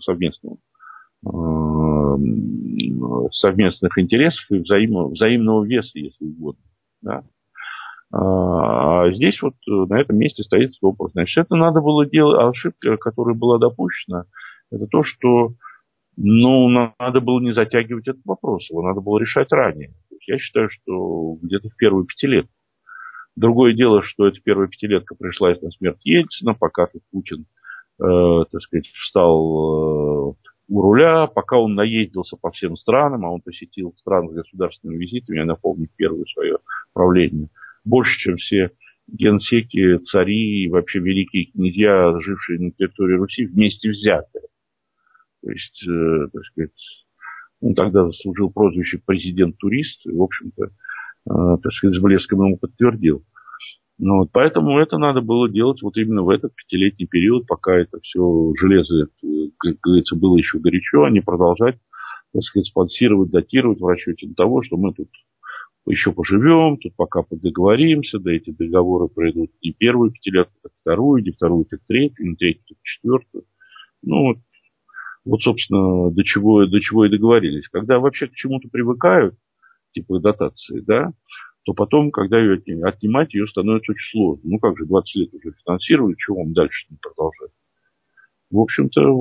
совместных интересов и взаимного веса, если угодно. Да? А здесь вот на этом месте стоит вопрос. Значит, это надо было делать, ошибка, которая была допущена, это то, что надо было не затягивать этот вопрос, его надо было решать ранее. Я считаю, что где-то в первую пятилетку. Другое дело, что эта первая пятилетка пришлась на смерть Ельцина, пока Путин, так сказать, встал у руля, пока он наездился по всем странам, а он посетил страны с государственными визитами, я напомню, первое свое правление, больше, чем все генсеки, цари и вообще великие князья, жившие на территории Руси, вместе взятые. То есть, так сказать, он тогда заслужил прозвище президент-турист, и, в общем-то, так сказать, с блеском ему подтвердил. Поэтому это надо было делать вот именно в этот пятилетний период, пока это все железо, как говорится, было еще горячо, а не продолжать, так сказать, спонсировать, датировать в расчете на того, что мы тут еще поживем, тут пока подоговоримся, да эти договоры пройдут не первую пятилетку, так вторую, не вторую, так третью, не третью, так четвертую. Вот, собственно, до чего и договорились. Когда вообще к чему-то привыкают, типа дотации, да, то потом, когда ее отнимать, ее становится очень сложно. Ну как же, 20 лет уже финансировали, чего вам дальше не продолжать? В общем-то,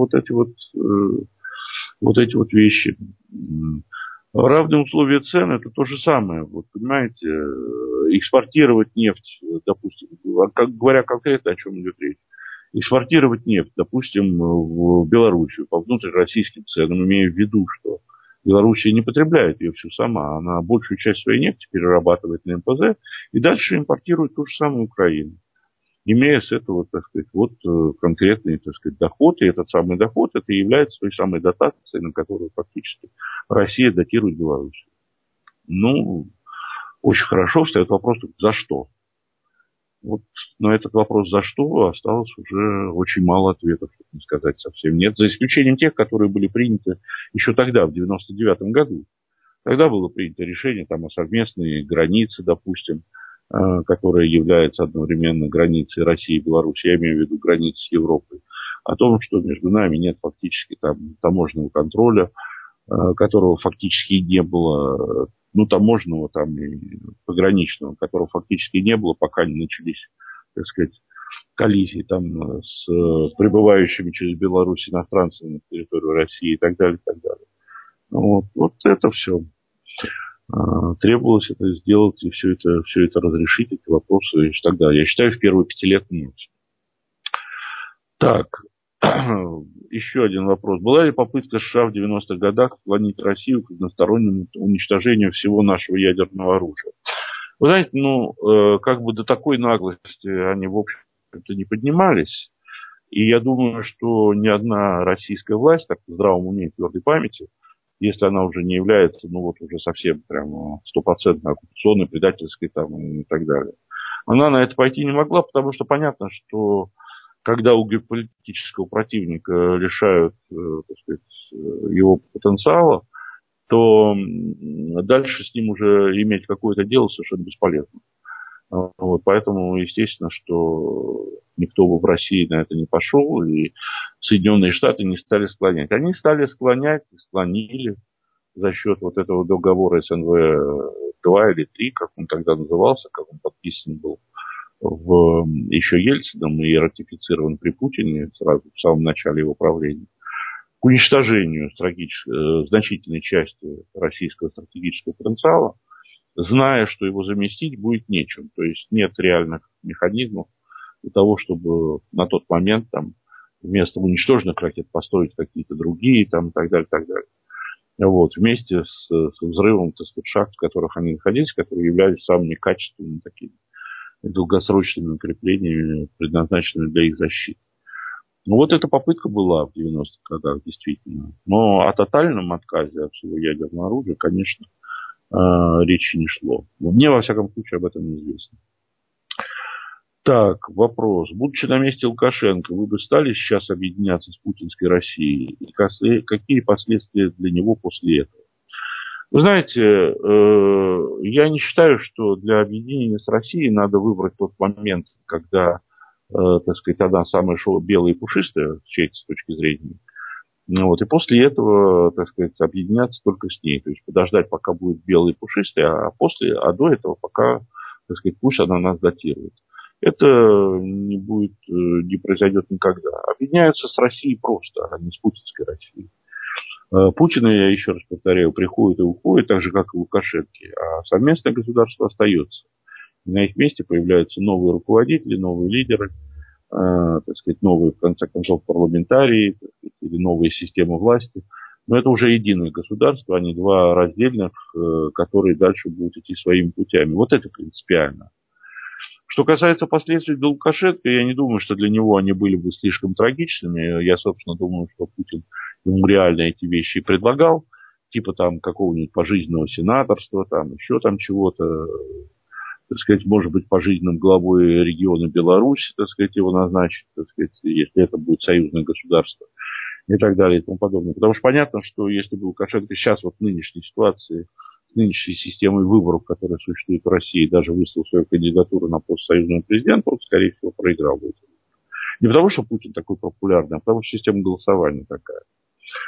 вот эти вот вещи. Равные условия цен – это то же самое. Вот, понимаете, экспортировать нефть, допустим, говоря конкретно, о чем идет речь. Экспортировать нефть, допустим, в Белоруссию по внутрироссийским ценам, имея в виду, что Белоруссия не потребляет ее всю сама, она большую часть своей нефти перерабатывает на МПЗ и дальше импортирует ту же самую Украину, имея с этого, так сказать, вот конкретный, так сказать, доход, и этот самый доход, это и является той самой дотацией, на которую фактически Россия датирует Белоруссию. Ну, очень хорошо, встает вопрос, за что? Вот на этот вопрос «за что» осталось уже очень мало ответов, чтобы не сказать совсем нет, за исключением тех, которые были приняты еще тогда, в 1999 году. Тогда было принято решение там, о совместной границе, допустим, которая является одновременно границей России и Беларуси, я имею в виду границей с Европой, о том, что между нами нет фактически там, таможенного контроля, которого фактически не было, ну, таможенного там и пограничного, которого фактически не было, пока не начались, так сказать, коллизии там с прибывающими через Беларусь иностранцами на территорию России и так далее, и так далее. Вот это все. Требовалось это сделать и все это разрешить, эти вопросы и так далее. Я считаю, в первые 5 лет нет. Так, еще один вопрос. Была ли попытка США в 90-х годах склонить Россию к одностороннему уничтожению всего нашего ядерного оружия? Вы знаете, как бы до такой наглости они, в общем-то, не поднимались. И я думаю, что ни одна российская власть, так в здравом уме и твердой памяти, если она уже не является, уже совсем прям стопроцентно оккупационной, предательской там и так далее, она на это пойти не могла, потому что понятно, что когда у геополитического противника лишают, так сказать, его потенциала, то дальше с ним уже иметь какое-то дело совершенно бесполезно. Поэтому, естественно, что никто бы в России на это не пошел, и Соединенные Штаты не стали склонять. Они стали склонять, склонили за счет вот этого договора СНВ-2 или 3, как он тогда назывался, как он подписан был еще Ельцином и ратифицирован при Путине сразу в самом начале его правления, к уничтожению значительной части российского стратегического потенциала, зная, что его заместить будет нечем. То есть нет реальных механизмов для того, чтобы на тот момент там, вместо уничтоженных ракет построить какие-то другие там, и так далее, и так далее. Вместе с взрывом, так сказать, шахт, в которых они находились, которые являлись самыми качественными такими долгосрочными укреплениями, предназначенными для их защиты. Вот эта попытка была в 90-х годах, действительно. Но о тотальном отказе от всего ядерного оружия, конечно, речи не шло. Мне, во всяком случае, об этом неизвестно. Так, вопрос. Будучи на месте Лукашенко, вы бы стали сейчас объединяться с путинской Россией? И какие последствия для него после этого? Вы знаете, я не считаю, что для объединения с Россией надо выбрать тот момент, когда, так сказать, она самая белая и пушистая, с чьей-то точки зрения. И после этого, так сказать, объединяться только с ней. То есть подождать, пока будет белый и пушистый, а до этого пока, так сказать, пусть она нас датирует. Это не произойдет никогда. Объединяются с Россией просто, а не с путинской Россией. Путин, я еще раз повторяю, приходит и уходит, так же, как и Лукашенко, а совместное государство остается. И на их месте появляются новые руководители, новые лидеры, так сказать, новые, в конце концов, парламентарии, так сказать, или новые системы власти. Но это уже единое государство, а не два раздельных, которые дальше будут идти своими путями. Вот это принципиально. Что касается последствий для Лукашенко, я не думаю, что для него они были бы слишком трагичными. Я, собственно, думаю, что Путин ему реально эти вещи предлагал, типа там какого-нибудь пожизненного сенаторства, там еще там чего-то, так сказать, может быть, пожизненным главой региона Беларуси, так сказать, его назначить, так сказать, если это будет союзное государство и так далее и тому подобное. Потому что понятно, что если бы Лукашенко сейчас вот в нынешней ситуации, с нынешней системой выборов, которая существует в России, даже выставил свою кандидатуру на пост союзного президента, он, скорее всего, проиграл бы. Не потому, что Путин такой популярный, а потому, что система голосования такая.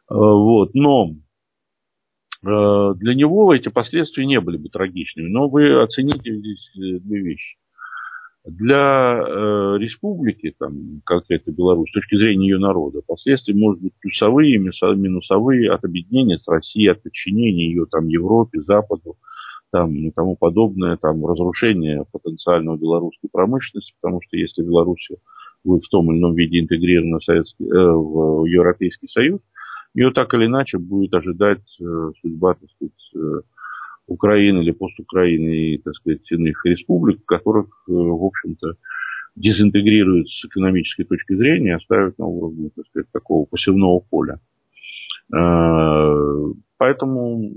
Вот. Но для него эти последствия не были бы трагичными. Но вы оцените здесь две вещи. Для республики, там, как это Беларусь, с точки зрения ее народа, последствия могут быть плюсовые, минусовые от объединения с Россией, от подчинения ее там, Европе, Западу там, и тому подобное, там, разрушение потенциального белорусской промышленности, потому что если Беларусь будет в том или ином виде интегрирована в Европейский Союз, ее так или иначе будет ожидать судьба, так сказать, Украины или постукраины и, так сказать, иных республик, которых, в общем-то, дезинтегрируют с экономической точки зрения и оставят на уровне, так сказать, такого посевного поля. Поэтому,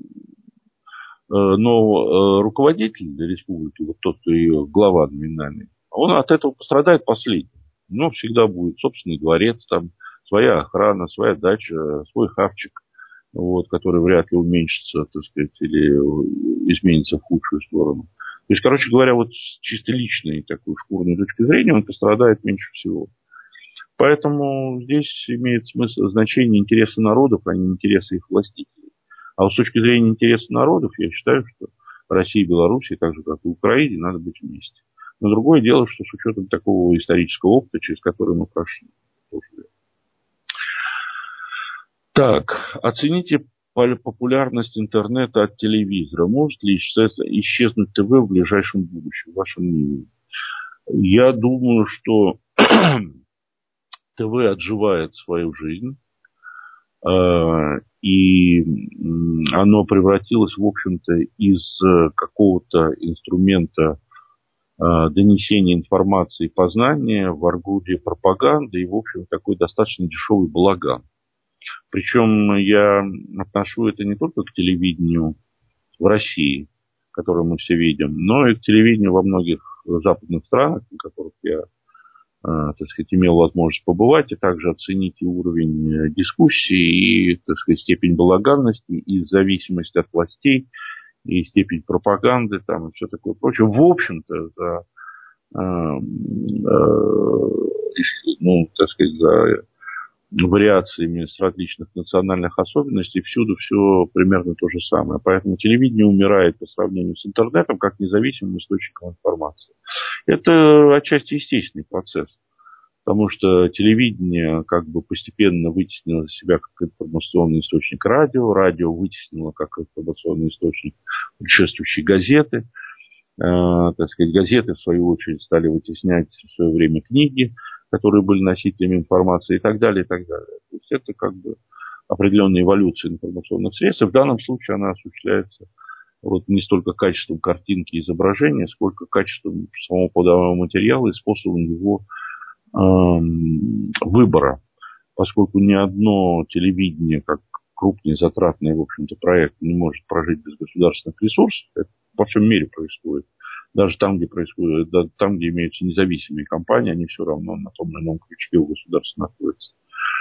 но руководитель республики, вот тот, кто ее глава номинальный, он от этого пострадает последним. Но всегда будет собственный дворец, там, своя охрана, своя дача, свой хавчик, вот, который вряд ли уменьшится, так сказать, или изменится в худшую сторону. То есть, короче говоря, вот с чисто личной такой шкурной точки зрения он пострадает меньше всего. Поэтому здесь имеет смысл, значение интересы народов, а не интересы их властителей. А вот с точки зрения интереса народов, я считаю, что России и Белоруссии, так же как и Украине, надо быть вместе. Но другое дело, что с учетом такого исторического опыта, через который мы прошли. Так, оцените популярность интернета от телевизора. Может ли исчезнуть ТВ в ближайшем будущем, в вашем мнении? Я думаю, что ТВ отживает свою жизнь, и оно превратилось, в общем-то, из какого-то инструмента донесения информации и познания в орудие пропаганды и, в общем, такой достаточно дешевый балаган. Причем я отношу это не только к телевидению в России, которое мы все видим, но и к телевидению во многих западных странах, в которых я, так сказать, имел возможность побывать, и также оценить и уровень дискуссии, и, так сказать, степень балаганности, и зависимость от властей, и степень пропаганды, там, и все такое прочее. В общем-то, за, ну, так сказать, за вариациями с различных национальных особенностей, всюду все примерно то же самое. Поэтому телевидение умирает по сравнению с интернетом как независимым источником информации. Это отчасти естественный процесс, потому что телевидение как бы постепенно вытеснило себя как информационный источник радио, радио вытеснило как информационный источник предшествующие газеты. Так сказать, газеты, в свою очередь, стали вытеснять в свое время книги, которые были носителями информации и так далее, и так далее. То есть это как бы определенная эволюция информационных средств. И в данном случае она осуществляется вот не столько качеством картинки и изображения, сколько качеством самого подаваемого материала и способом его выбора. Поскольку ни одно телевидение, как крупный затратный, в общем-то, проект, не может прожить без государственных ресурсов, это во всем мире происходит. Даже там, где происходит, там, где имеются независимые компании, они все равно на том или ином крючке у государства находятся.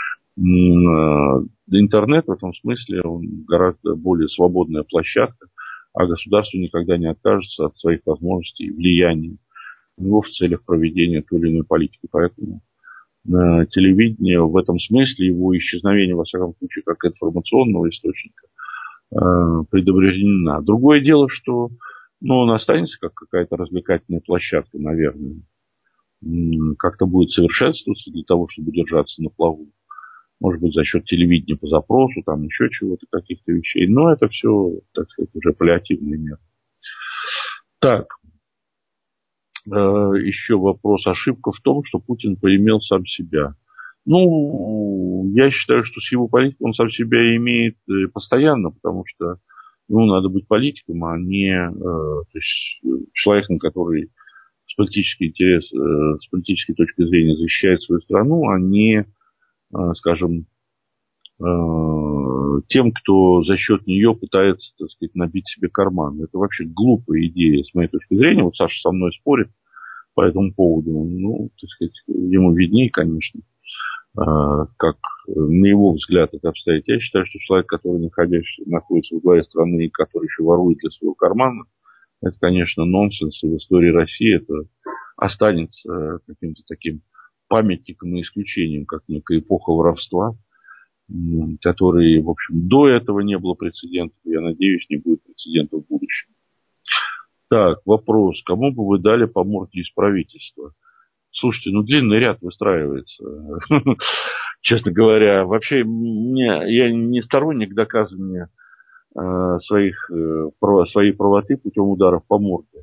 Интернет в этом смысле он гораздо более свободная площадка, а государство никогда не откажется от своих возможностей и влияния в него в целях проведения той или иной политики. Поэтому телевидение в этом смысле, его исчезновение, во всяком случае, как информационного источника, предопределено. Другое дело, что он останется как какая-то развлекательная площадка, наверное. Как-то будет совершенствоваться для того, чтобы держаться на плаву. Может быть, за счет телевидения по запросу, там еще чего-то, каких-то вещей. Но это все, так сказать, уже паллиативный мер. Так. Еще вопрос. Ошибка в том, что Путин поимел сам себя. Ну, я считаю, что с его политикой он сам себя имеет постоянно, потому что надо быть политиком, а не то есть, человеком, который с политической точки зрения защищает свою страну, а не, скажем, тем, кто за счет нее пытается, так сказать, набить себе карман. Это вообще глупая идея, с моей точки зрения. Вот Саша со мной спорит по этому поводу. Так сказать, ему виднее, конечно, как на его взгляд это обстоит. Я считаю, что человек, который находится во главе страны и который еще ворует для своего кармана, это, конечно, нонсенс. И в истории России это останется каким-то таким памятником и исключением, как некая эпоха воровства. который, в общем, до этого не было прецедентов. Я надеюсь, не будет прецедентов в будущем. Так, вопрос. Кому бы вы дали по морде из правительства? Слушайте, длинный ряд выстраивается. Честно говоря, вообще я не сторонник доказывания своей правоты путем ударов по морде.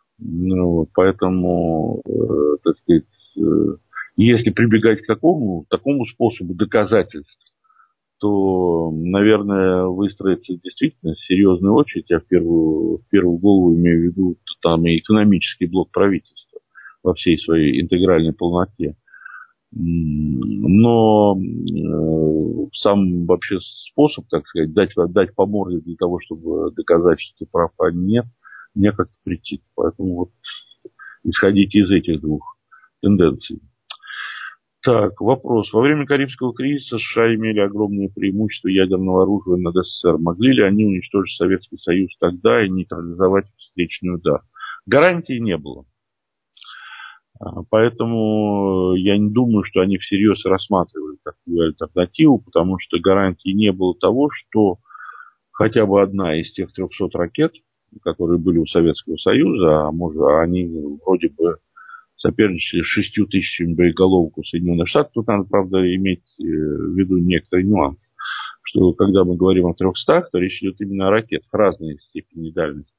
Поэтому, так сказать, если прибегать к такому способу доказательств, то, наверное, выстроится действительно серьезная очередь. Я в первую голову имею в виду там и экономический блок правительства во всей своей интегральной полноте. Но сам вообще способ, так сказать, дать по морде для того, чтобы доказать, что ты прав, а нет, мне как-то претит. Поэтому вот исходите из этих двух тенденций. Так, вопрос. Во время Карибского кризиса США имели огромное преимущество ядерного оружия над СССР. Могли ли они уничтожить Советский Союз тогда и нейтрализовать встречный удар? Гарантий не было. Поэтому я не думаю, что они всерьез рассматривали такую альтернативу, потому что гарантий не было того, что хотя бы одна из тех 300 ракет, которые были у Советского Союза, а они вроде бы соперничали с 6 тысячами боеголовок у Соединенных Штатов. Тут надо, правда, иметь в виду некоторый нюанс, что когда мы говорим о 300, то речь идет именно о ракетах разной степени дальности.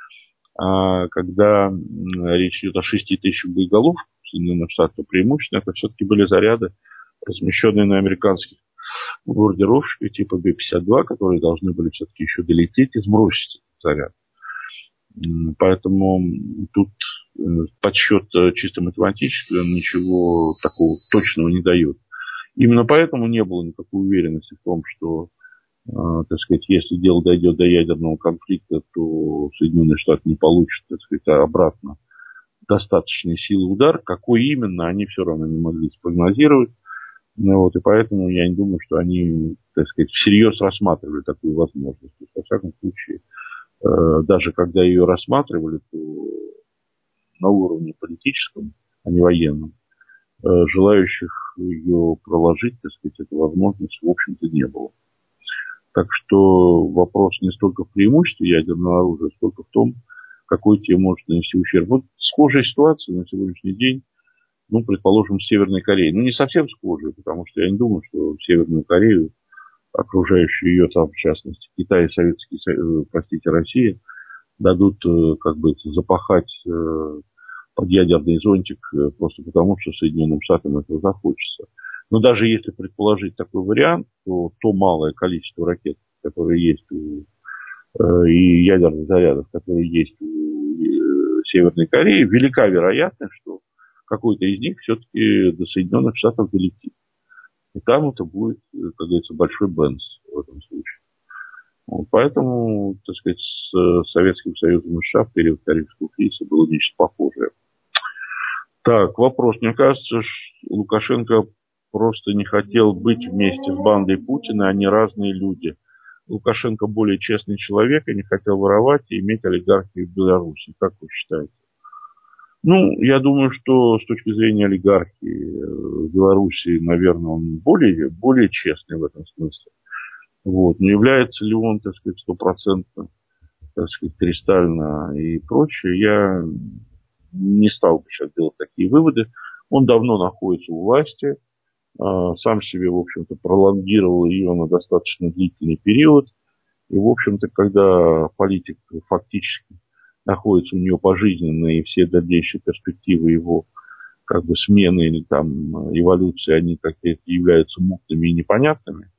А когда речь идет о 6 тысячах боеголовок в Соединенных Штатах, то преимущественно это все-таки были заряды, размещенные на американских бомбардировщиках типа Б-52, которые должны были все-таки еще долететь и сбросить этот заряд. Поэтому тут подсчет чисто математический, он ничего такого точного не дает. Именно поэтому не было никакой уверенности в том, что, так сказать, если дело дойдет до ядерного конфликта, то Соединенные Штаты не получат, так сказать, обратно достаточной силы удар. Какой именно, они все равно не могли спрогнозировать. И поэтому я не думаю, что они, так сказать, всерьез рассматривали такую возможность. Во всяком случае, даже когда ее рассматривали, то на уровне политическом, а не военном, желающих ее проложить, так сказать, эту возможность, в общем-то, не было. Так что вопрос не столько в преимуществе ядерного оружия, сколько в том, какой тебе может нанести ущерб. Вот схожая ситуация на сегодняшний день, предположим, с Северной Кореей. Не совсем схожая, потому что я не думаю, что Северную Корею, окружающую ее там, в частности, Китай и Россия, дадут, запахать под ядерный зонтик просто потому, что Соединенным Штатам этого захочется. Но даже если предположить такой вариант, то малое количество ракет, которые есть и ядерных зарядов, которые есть у Северной Кореи, велика вероятность, что какой-то из них все-таки до Соединенных Штатов долетит. И там это будет, как говорится, большой бенз в этом случае. Поэтому, так сказать, с Советским Союзом и США в период Карибского кризиса было нечто похожее. Так, вопрос. Мне кажется, что Лукашенко просто не хотел быть вместе с бандой Путина, они разные люди. Лукашенко более честный человек и не хотел воровать и иметь олигархию в Беларуси. Как вы считаете? Я думаю, что с точки зрения олигархии в Беларуси, наверное, он более честный в этом смысле. Но является ли он, так сказать, стопроцентно, так сказать, кристально и прочее, я не стал бы сейчас делать такие выводы. Он давно находится у власти, сам себе, в общем-то, пролонгировал ее на достаточно длительный период. И, в общем-то, когда политик фактически находится у нее пожизненно, и все дальнейшие перспективы его смены или эволюции, они какие-то являются мутными и непонятными.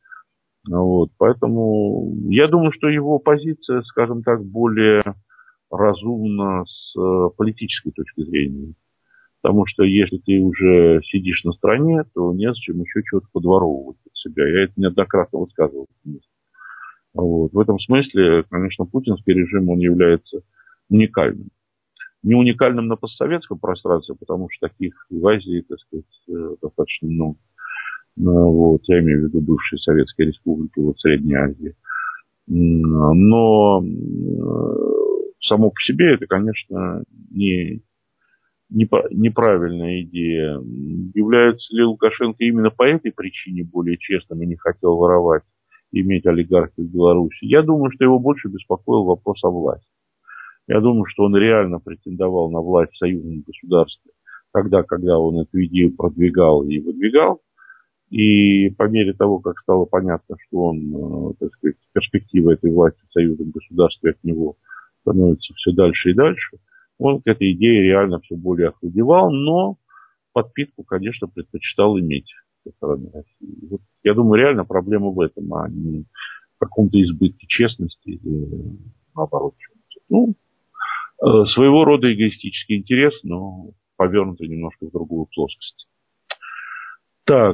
Поэтому я думаю, что его позиция, скажем так, более разумна с политической точки зрения. Потому что если ты уже сидишь на стороне, то незачем еще чего-то подворовывать от себя. Я это неоднократно высказывал. В этом смысле, конечно, путинский режим, он является уникальным. Не уникальным на постсоветском пространстве, потому что таких в Азии, так сказать, достаточно много. Я имею в виду бывшие советские республики, Средней Азии. Но само по себе это, конечно, не неправильная идея. Является ли Лукашенко именно по этой причине более честным и не хотел воровать, иметь олигархию в Беларуси? Я думаю, что его больше беспокоил вопрос о власти. Я думаю, что он реально претендовал на власть в союзном государстве тогда, когда он эту идею продвигал и выдвигал. И по мере того, как стало понятно, что он, так сказать, перспектива этой власти в союзном государстве от него становится все дальше и дальше, он к этой идее реально все более охладевал, но подпитку, конечно, предпочитал иметь со стороны России. Вот, я думаю, реально проблема в этом, а не в каком-то избытке честности или наоборот. Ну, своего рода эгоистический интерес, но повернутый немножко в другую плоскость. Так,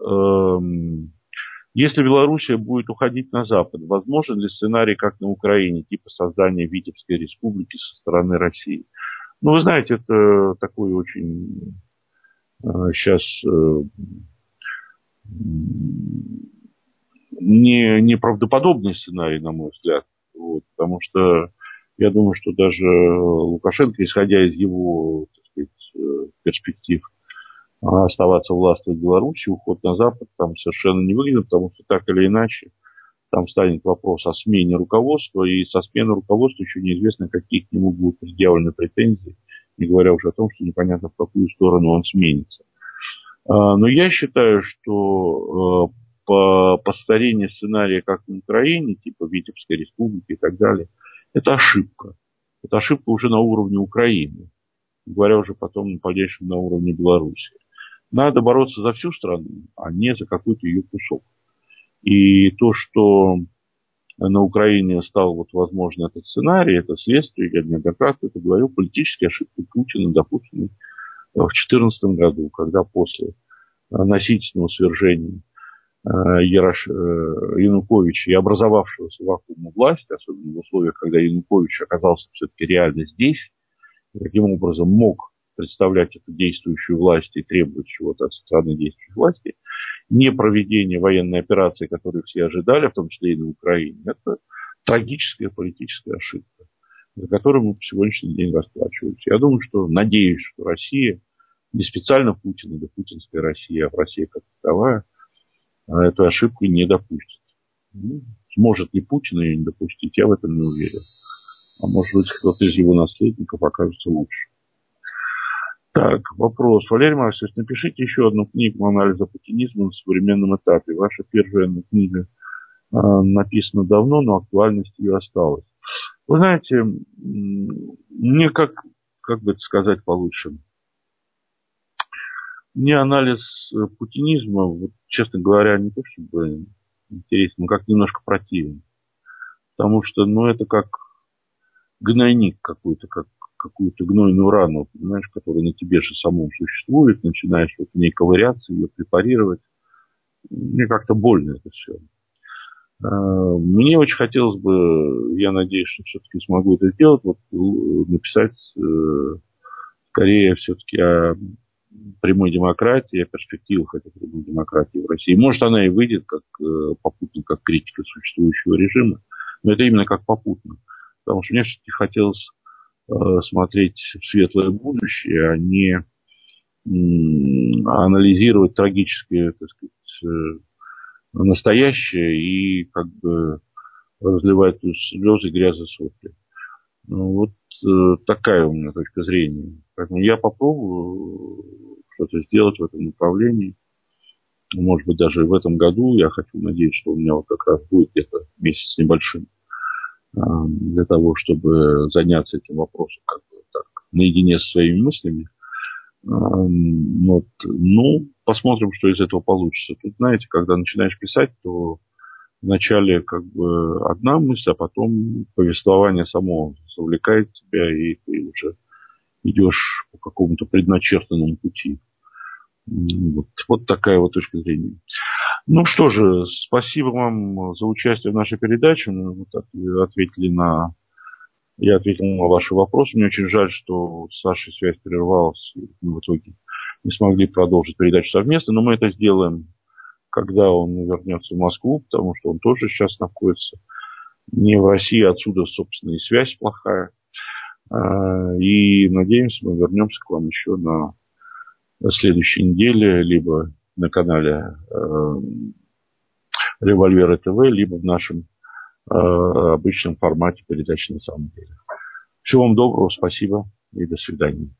если Белоруссия будет уходить на Запад, возможен ли сценарий, как на Украине, типа создания Витебской республики со стороны России? Ну, вы знаете, это такой очень сейчас неправдоподобный сценарий, на мой взгляд. Вот, потому что я думаю, что даже Лукашенко, исходя из его, так сказать, перспектив оставаться властвовать в Беларуси, уход на Запад там совершенно не выгоден, потому что так или иначе там станет вопрос о смене руководства, и со смены руководства еще неизвестно, какие к нему будут предъявлены претензии, не говоря уже о том, что непонятно, в какую сторону он сменится. Но я считаю, что по построению сценария, как на Украине, типа Витебской республики и так далее, это ошибка. Это ошибка уже на уровне Украины, говоря уже потом в дальнейшем на уровне Беларуси. Надо бороться за всю страну, а не за какой-то ее кусок. И то, что на Украине стал вот возможен этот сценарий, это следствие, я неоднократно это говорил, политические ошибки Путина, допущенные в 2014 году, когда после насильственного свержения Януковича и образовавшегося вакуума власти, особенно в условиях, когда Янукович оказался все-таки реально здесь, таким образом мог представлять эту действующую власть и требовать чего-то от страны действующей власти, не проведение военной операции, которую все ожидали, в том числе и на Украине, это трагическая политическая ошибка, за которую мы по сегодняшний день расплачиваемся. Я думаю, что, надеюсь, что Россия, не специально Путин или путинская Россия, а Россия как таковая, эту ошибку не допустит. Ну, сможет ли Путин ее не допустить, я в этом не уверен. А может быть, кто-то из его наследников окажется лучше. Так, вопрос. Валерий Маркович, напишите еще одну книгу анализа путинизма на современном этапе. Ваша первая книга написана давно, но актуальность ее осталась. Вы знаете, мне как бы это сказать получше, мне анализ путинизма, вот, честно говоря, не то чтобы интересен, но как немножко противен. Потому что, это как гнойник какой-то, как какую-то гнойную рану, понимаешь, которая на тебе же самом существует, начинаешь вот в ней ковыряться, ее препарировать. Мне как-то больно это все. Мне очень хотелось бы, я надеюсь, что все-таки смогу это сделать, вот написать скорее все-таки о прямой демократии, о перспективах этой прямой демократии в России. Может, она и выйдет как попутно, как критика существующего режима, но это именно как попутно. Потому что мне все-таки хотелось смотреть в светлое будущее, а не анализировать трагическое, так сказать, настоящее и как бы разливать слезы, грязь и сопли. Вот такая у меня точка зрения. Поэтому я попробую что-то сделать в этом направлении. Может быть, даже в этом году. Я хочу надеяться, что у меня вот как раз будет где-то месяц небольшим для того, чтобы заняться этим вопросом как бы так, наедине со своими мыслями. Вот. Посмотрим, что из этого получится. Тут, знаете, когда начинаешь писать, то вначале как бы одна мысль, а потом повествование само завлекает тебя, и ты уже идешь по какому-то предначертанному пути. Вот такая вот точка зрения. Ну что же, спасибо вам за участие в нашей передаче. Я ответил на ваши вопросы. Мне очень жаль, что с Сашей связь прервалась, и мы в итоге не смогли продолжить передачу совместно, но мы это сделаем, когда он вернется в Москву, потому что он тоже сейчас находится не в России, отсюда, собственно, и связь плохая. И надеемся, мы вернемся к вам еще на следующей неделе, либо на канале Револьвера ТВ, либо в нашем обычном формате передачи «На самом деле». Всего вам доброго, спасибо и до свидания.